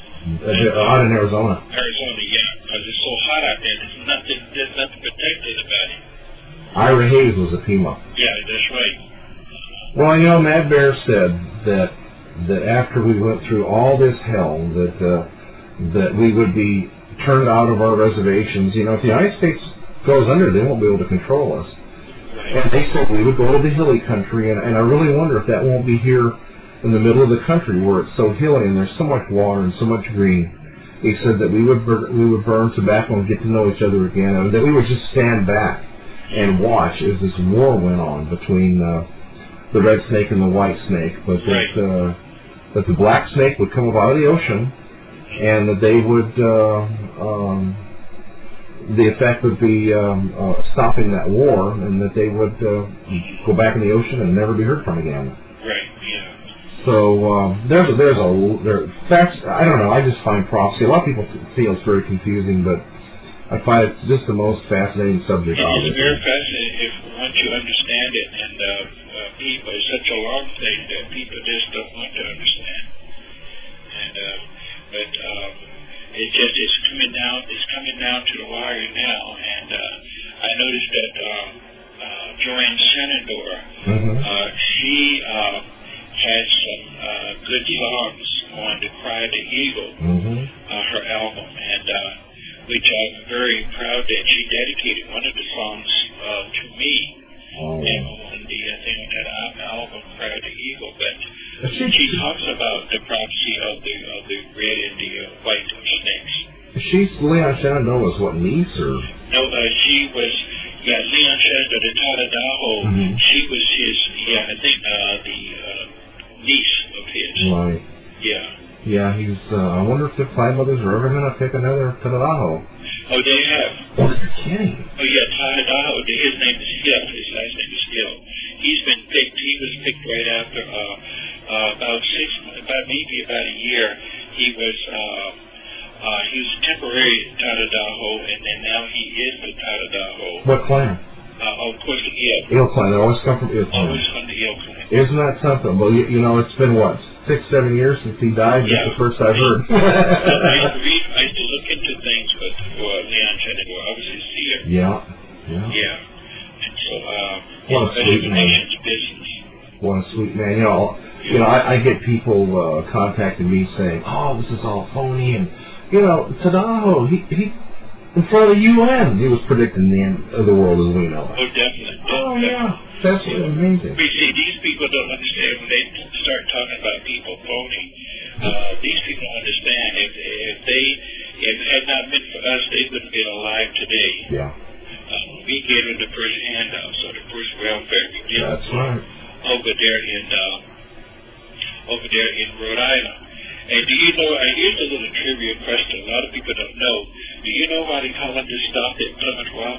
Uh, out in Arizona. Arizona, yeah, because it's so hot out there. There's nothing, there's nothing protected about it. Ira Hayes was a Pima. Yeah, that's right. Well, you know, Mad Bear said that that after we went through all this hell, that uh, that we would be turned out of our reservations. You know, if the United States goes under, they won't be able to control us. Right. And they said we would go to the hilly country, and, and I really wonder if that won't be here in the middle of the country where it's so hilly and there's so much water and so much green. He said that we would bur- we would burn tobacco and get to know each other again, and that we would just stand back and watch as this war went on between uh, the red snake and the white snake, but that uh, that the black snake would come up out of the ocean, and that they would, uh, um, the effect would be um, uh, stopping that war, and that they would uh, go back in the ocean and never be heard from again. Right, yeah. So um, there's a, there's a there, that's I don't know. I just find prophecy. A lot of people feel it's very confusing, but I find it's just the most fascinating subject. It is very fascinating if once you understand it, and uh, uh, people, it's such a long thing that people just don't want to understand. And uh, but um, it just is coming down. It's coming down to the wire now, and uh, I noticed that um, uh, Joanne Shenandoah, mm-hmm. uh, she uh, had some uh, good songs on "To Cry the Eagle," mm-hmm. uh, her album, and uh, which I'm very proud that she dedicated one of the songs uh, to me. Oh. And on the uh, thing on that album, "Cry the Eagle," but she, she talks about the prophecy of the of the red and the uh, white snakes. She's Leon Shenandoah's what, niece or? No, uh, she was yeah Leon Shenandoah, the Tadadaho. Mm-hmm. She was his yeah I think uh, the uh, niece of his. Right. Yeah. Yeah, he's. Uh, I wonder if the Five Mothers are ever going to pick another Tadadaho. Oh, they have. Oh, you're kidding. Oh yeah, Tadadaho. His name is Hill. His last name is Hill. He's been picked. He was picked right after. Uh, Uh, about six, about maybe about a year, he was uh, uh, he was temporary Tadadaho, and then now he is the Tadadaho. What clan? Uh, of course, the Eel. Eel clan. They always come from Eel clan. Always from the Eel clan. Isn't that something? Well, you, you know, it's been what, six, seven years since he died. Yeah. That's the first I've heard. I, used to read, I used to look into things, but for Leon Shenandoah, I was his seer. Yeah. Yeah. Yeah. And so, um, what a sweet man. Business. What a sweet man. You know. You know, I, I get people uh, contacting me saying, "Oh, this is all phony," and you know, Tadadaho, he he, in front of the U N, he was predicting the end of the world as we know it. Oh, definitely. Oh yeah, that's amazing. We see these people don't understand when they start talking about people phony. Uh, these people understand if if they if it had not been for us, they wouldn't be alive today. Yeah. Uh, we gave them the first handouts or the first welfare. That's right. Over there in. Uh, over there in Rhode Island. And do you know, I here's a little trivia question a lot of people don't know. Do you know why the Columbus stopped at Plymouth Rock?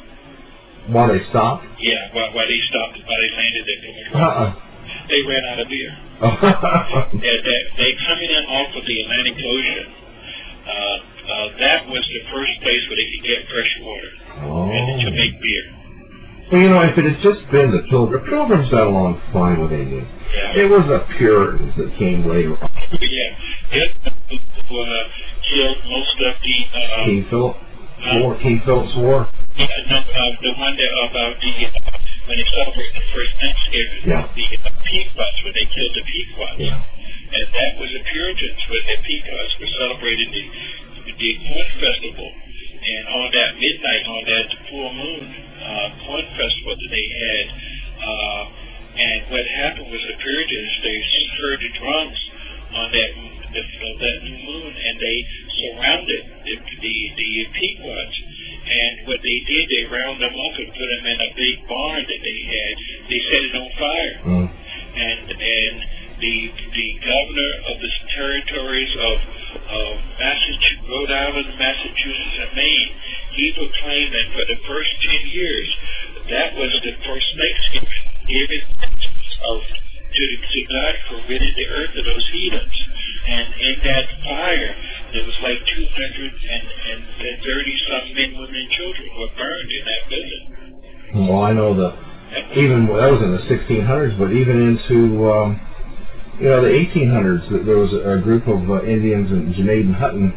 Why they stopped? Yeah, why, why they stopped, why they landed at Plymouth Rock. Uh-uh. They ran out of beer. they're, they're, they're coming in off of the Atlantic Ocean. Uh, uh, that was the first place where they could get fresh water oh. and to make beer. Well, you know, if it had just been the Pilgrims, the Pilgrims got along fine with Indians. Yeah. It was the Puritans that came later on. Yeah. It who uh, killed most of the... Uh, King Philip uh, War, King Philip's War. Yeah, no, uh, the one that about the... Uh, when they celebrated the first Thanksgiving, yeah. the uh, Pequots, when they killed the Pequots. Yeah. And that was the Puritans, when the Pequots were celebrating the, the corn festival. And on that midnight, on that full moon uh, corn festival that they had, uh, and what happened was the Puritans, they heard the drums on that the, that new moon, and they surrounded the, the, the Pequots. And what they did, they round them up and put them in a big barn that they had. They set it on fire. Mm. And and the the governor of the territories of of Massachusetts, Rhode Island, Massachusetts, and Maine, he proclaimed that for the first ten years, that was the first Thanksgiving given of to, to God for ridding the earth of those heathens. And in that fire, there was like two hundred thirty some men, women, and children were burned in that building. Well, I know the even that was in the sixteen hundreds, but even into um, you know the eighteen hundreds, there was a, a group of uh, Indians in Janaden Hutton,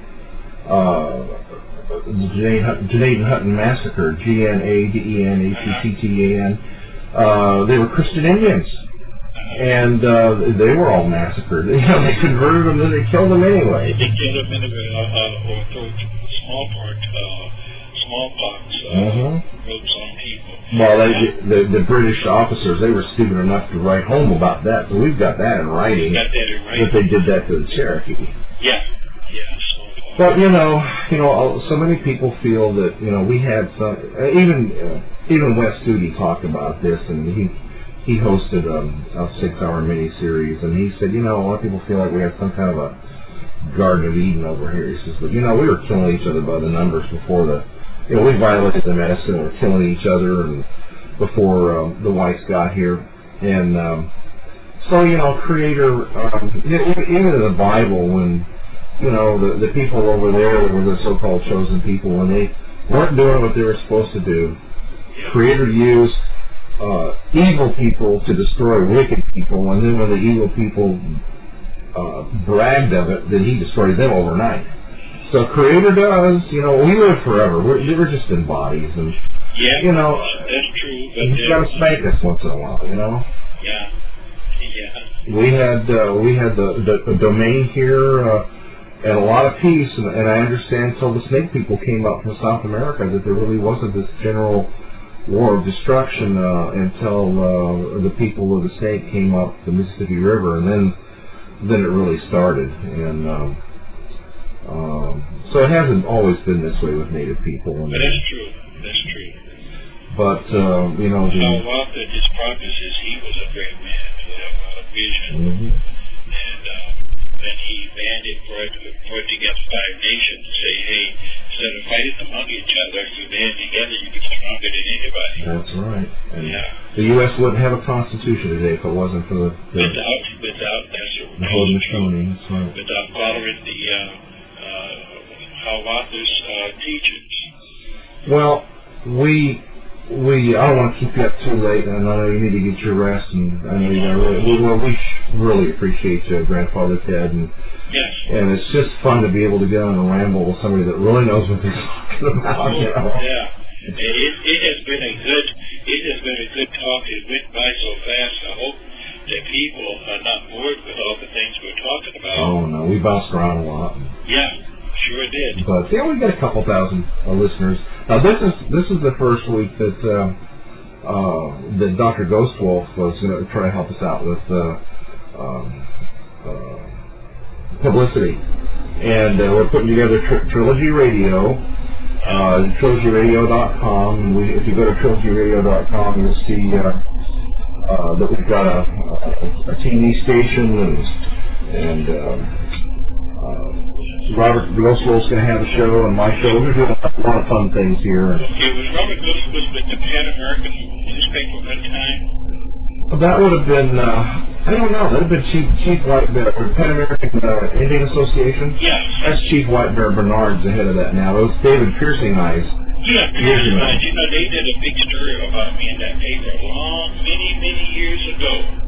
uh, the Janaden Hutton massacre, G N A D E N H U T T A N. Uh, they were Christian Indians. And uh, they were all massacred. You know, they converted them, then they killed them anyway. They killed them anyway, uh, uh, or through smallpox, uh, smallpox uh, mm-hmm. ropes on people. Well, they, the, the British officers, they were stupid enough to write home about that, so we've got that in writing. Got that in writing. That they did that to the Cherokee. Yeah, yeah. So, but you know, you know, so many people feel that you know we had some. Uh, even uh, even Wes Studi talked about this, and he. He hosted um, a six-hour miniseries, and he said, you know, a lot of people feel like we have some kind of a Garden of Eden over here. He says, but, you know, we were killing each other by the numbers before the, you know, we violated the medicine, we were killing each other and before um, the whites got here. And um, so, you know, Creator, um, even in the Bible, when, you know, the, the people over there were the so-called chosen people, when they weren't doing what they were supposed to do, Creator used Uh, evil people to destroy wicked people, and then when the evil people uh, bragged of it, then he destroyed them overnight. So Creator does, you know, we live forever. We're, we're just in bodies, and yeah, you know, that's true. But he's got to spank us once in a while, you know. Yeah, yeah. We had uh, we had the, the, the domain here uh, and a lot of peace, and, and I understand until the snake people came up from South America that there really wasn't this general war of destruction uh, until uh, the people of the snake came up the Mississippi River, and then then it really started. And um, um, so it hasn't always been this way with Native people. And, but that's true. That's true. But uh, you know, the, Hiawatha, his prophecies, he was a great man who had a lot of vision, mm-hmm. and uh, then he banded for it, for it against five nations to say, hey, instead of fighting among each other, if you band together, you be stronger than anybody. That's right. And yeah. The U S wouldn't have a constitution today if it wasn't for the, the without without that's the Haudenosaunee. Right. Without following the uh, uh, Hiawatha's uh, teachings. Well, we. We, I don't want to keep you up too late, and I know you need to get your rest, and I know you got really, we, well, we really appreciate you, Grandfather Ted, and yes. and it's just fun to be able to get on a ramble with somebody that really knows what they're talking about. You know? Yeah, it, it has been a good, it has been a good talk. It went by so fast. I hope that people are not bored with all the things we're talking about. Oh no, we bounced around a lot. Yeah. Sure did. But yeah, we got a couple thousand uh, listeners. Now this is this is the first week that uh, uh, that Doctor Ghostwolf was going to try to help us out with uh, um, uh, publicity, and uh, we're putting together Tr- Trilogy Radio, uh, trilogy radio dot com. We, if you go to trilogy radio dot com, you'll see uh, uh, that we've got a, a, a T V station and and. Uh, uh, Robert Ghostwolf's going to have a show, and my show. We're doing a lot of fun things here. Okay, was Robert Ghostwolf with the Pan American newspaper one time? Well, that would have been, uh, I don't know, that would have been Chief, Chief White Bear, or Pan American uh, Indian Association? Yes. That's Chief White Bear Bernard's the head of that now. It was David Piercing Eyes Yeah, years ago. But, you know, they did a big story about me in that paper long, many, many years ago.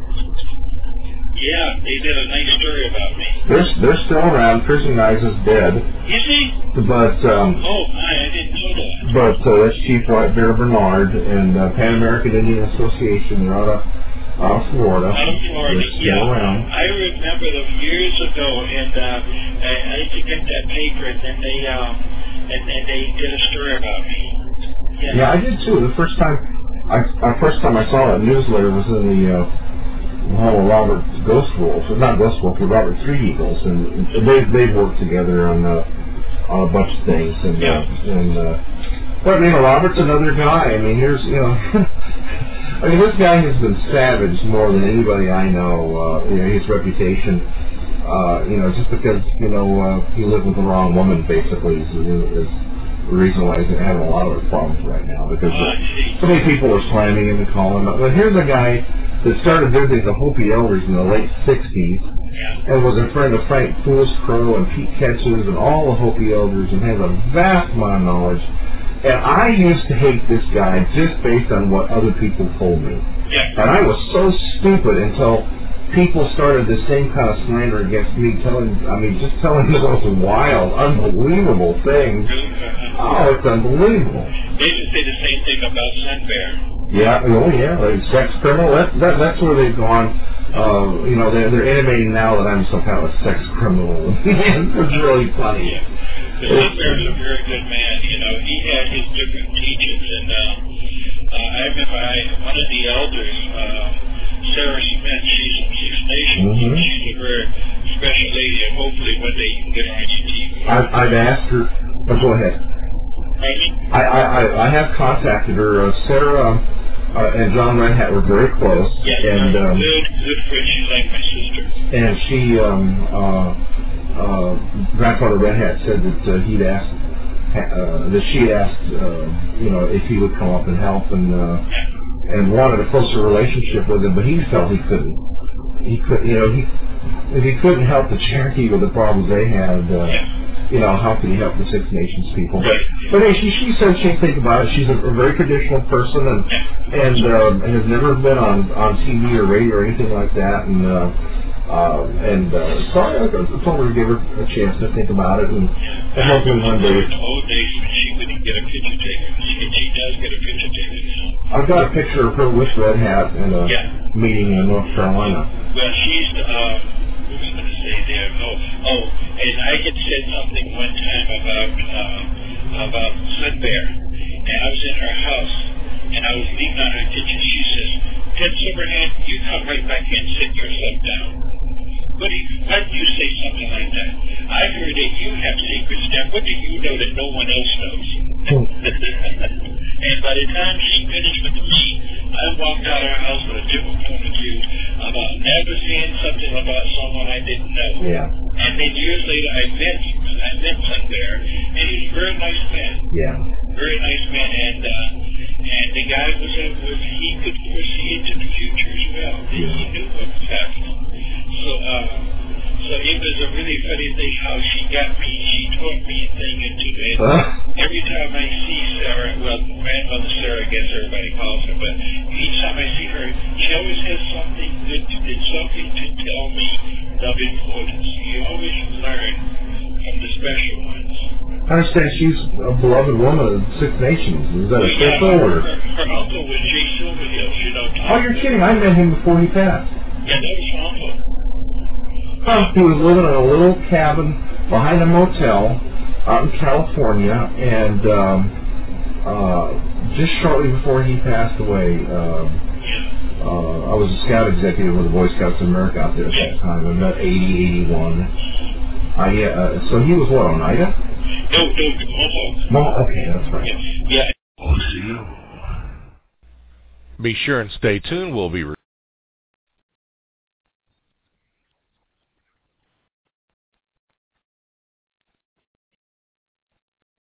Yeah, they did a nice story about me. They're, they're still around. Christian Knies is dead. Is he? But, um... Oh, my, I didn't know that. But uh, that's Chief White Bear Bernard and uh, Pan American Indian Association. They're out of, out of Florida. Out of Florida, they're still yeah. around. I remember them years ago, and uh, I, I used to get that paper, and then they, um, and, and they did a story about me. Yeah, yeah I did too. The first time, I, the first time I saw that newsletter was in the... Uh, Oh, Robert Ghost Wolf, not Ghost Wolf, but Robert Three Eagles, and, and they've they've worked together on uh, on a bunch of things, and yeah. uh, and uh, but you know Robert's another guy. I mean, here's you know, I mean this guy has been savaged more than anybody I know. Uh, you know his reputation, uh, you know, just because you know uh, he lived with the wrong woman, basically, is, is the reason why he's having a lot of problems right now. Because uh, so many people are slamming him and calling him. But here's a guy that started visiting the Hopi elders in the late sixties and was a friend of Frank Fools Crow and Pete Ketches and all the Hopi elders and has a vast amount of knowledge. And I used to hate this guy just based on what other people told me. And I was so stupid until people started the same kind of slander against me, telling, I mean, just telling me those wild, unbelievable things. Oh, it's unbelievable. They used to say the same thing about Sun Bear. Yeah, oh yeah, like sex criminal. That, that that's where they've gone. Uh, you know, they're they're intimating now that I'm some kind of a sex criminal. It's really funny. Yeah. Sun Bear is a very good man. You know, he had his different teachings, and uh, uh, I remember I, one of the elders, uh, Sarah Smith. She's from Six Nations. Mm-hmm. She's a very special lady, and hopefully one day you can get her on your T V. I've, I've asked her. But go ahead. I, I, I, I have contacted her. Uh, Sarah uh, and John Red Hat were very close. Yeah, and, um, good, good friend. She's like my sister. And she, um, uh, uh, Grandfather Red Hat said that uh, he'd asked, uh, that she'd asked, uh, you know, if he would come up and help, and uh, and wanted a closer relationship with him, but he felt he couldn't. He could, you know, he if he couldn't help the Cherokee with the problems they had. Uh, yeah. You know, how can you help the Six Nations people? But, but hey, she, she said she'd think about it. She's a, a very traditional person and and, um, and has never been on, on T V or radio or anything like that. And uh, uh, and uh, so I, I told her to give her a chance to think about it. And, and hopefully one day. In the old days when she couldn't get a picture taken, she, she does get a picture taken now. I've got a picture of her with Red Hat in a yeah. meeting in North Carolina. Well, she's... Uh, I was going to say there. Oh, oh, and I had said something one time about uh, about Sun Bear, and I was in her house, and I was leaving on her kitchen. She says, "Ted Silverhand, you come right back in, sit yourself down." What do you, why did you say something like that? I heard that you have secrets. Now, what do you know that no one else knows? And by the time she finished with me, I walked out of her house with a different point of view about never seeing something about someone I didn't know. Yeah. And then years later, I met I met Sun Bear, and he's a very nice man. Yeah. Very nice man, and uh, and the guy was a, was he could foresee into the future as well. He Yeah. knew what was happening. So, uh, so it was a really funny thing how she got me. She taught me a thing into it. Huh? Every time I see Sarah, well, grandmother Sarah, I guess everybody calls her, but each time I see her, she always has something good to, something to tell me of importance. You always learn from the special ones. I understand she's a beloved woman of the Six Nations. Is that Well, official? yeah, Or? her, her uncle was Jay Silverhill, you know. Oh, you're kidding. I met him before he passed. Yeah, that was her uncle. Huh. He was living in a little cabin behind a motel out in California, and um, uh, just shortly before he passed away, um, uh, I was a scout executive with the Boy Scouts of America out there at that time. I met eighty, eighty-one. I, uh, so he was what, Oneida? No, no, Mohawk. Mohawk, okay, that's right. Yeah. yeah. Be sure and stay tuned. We'll be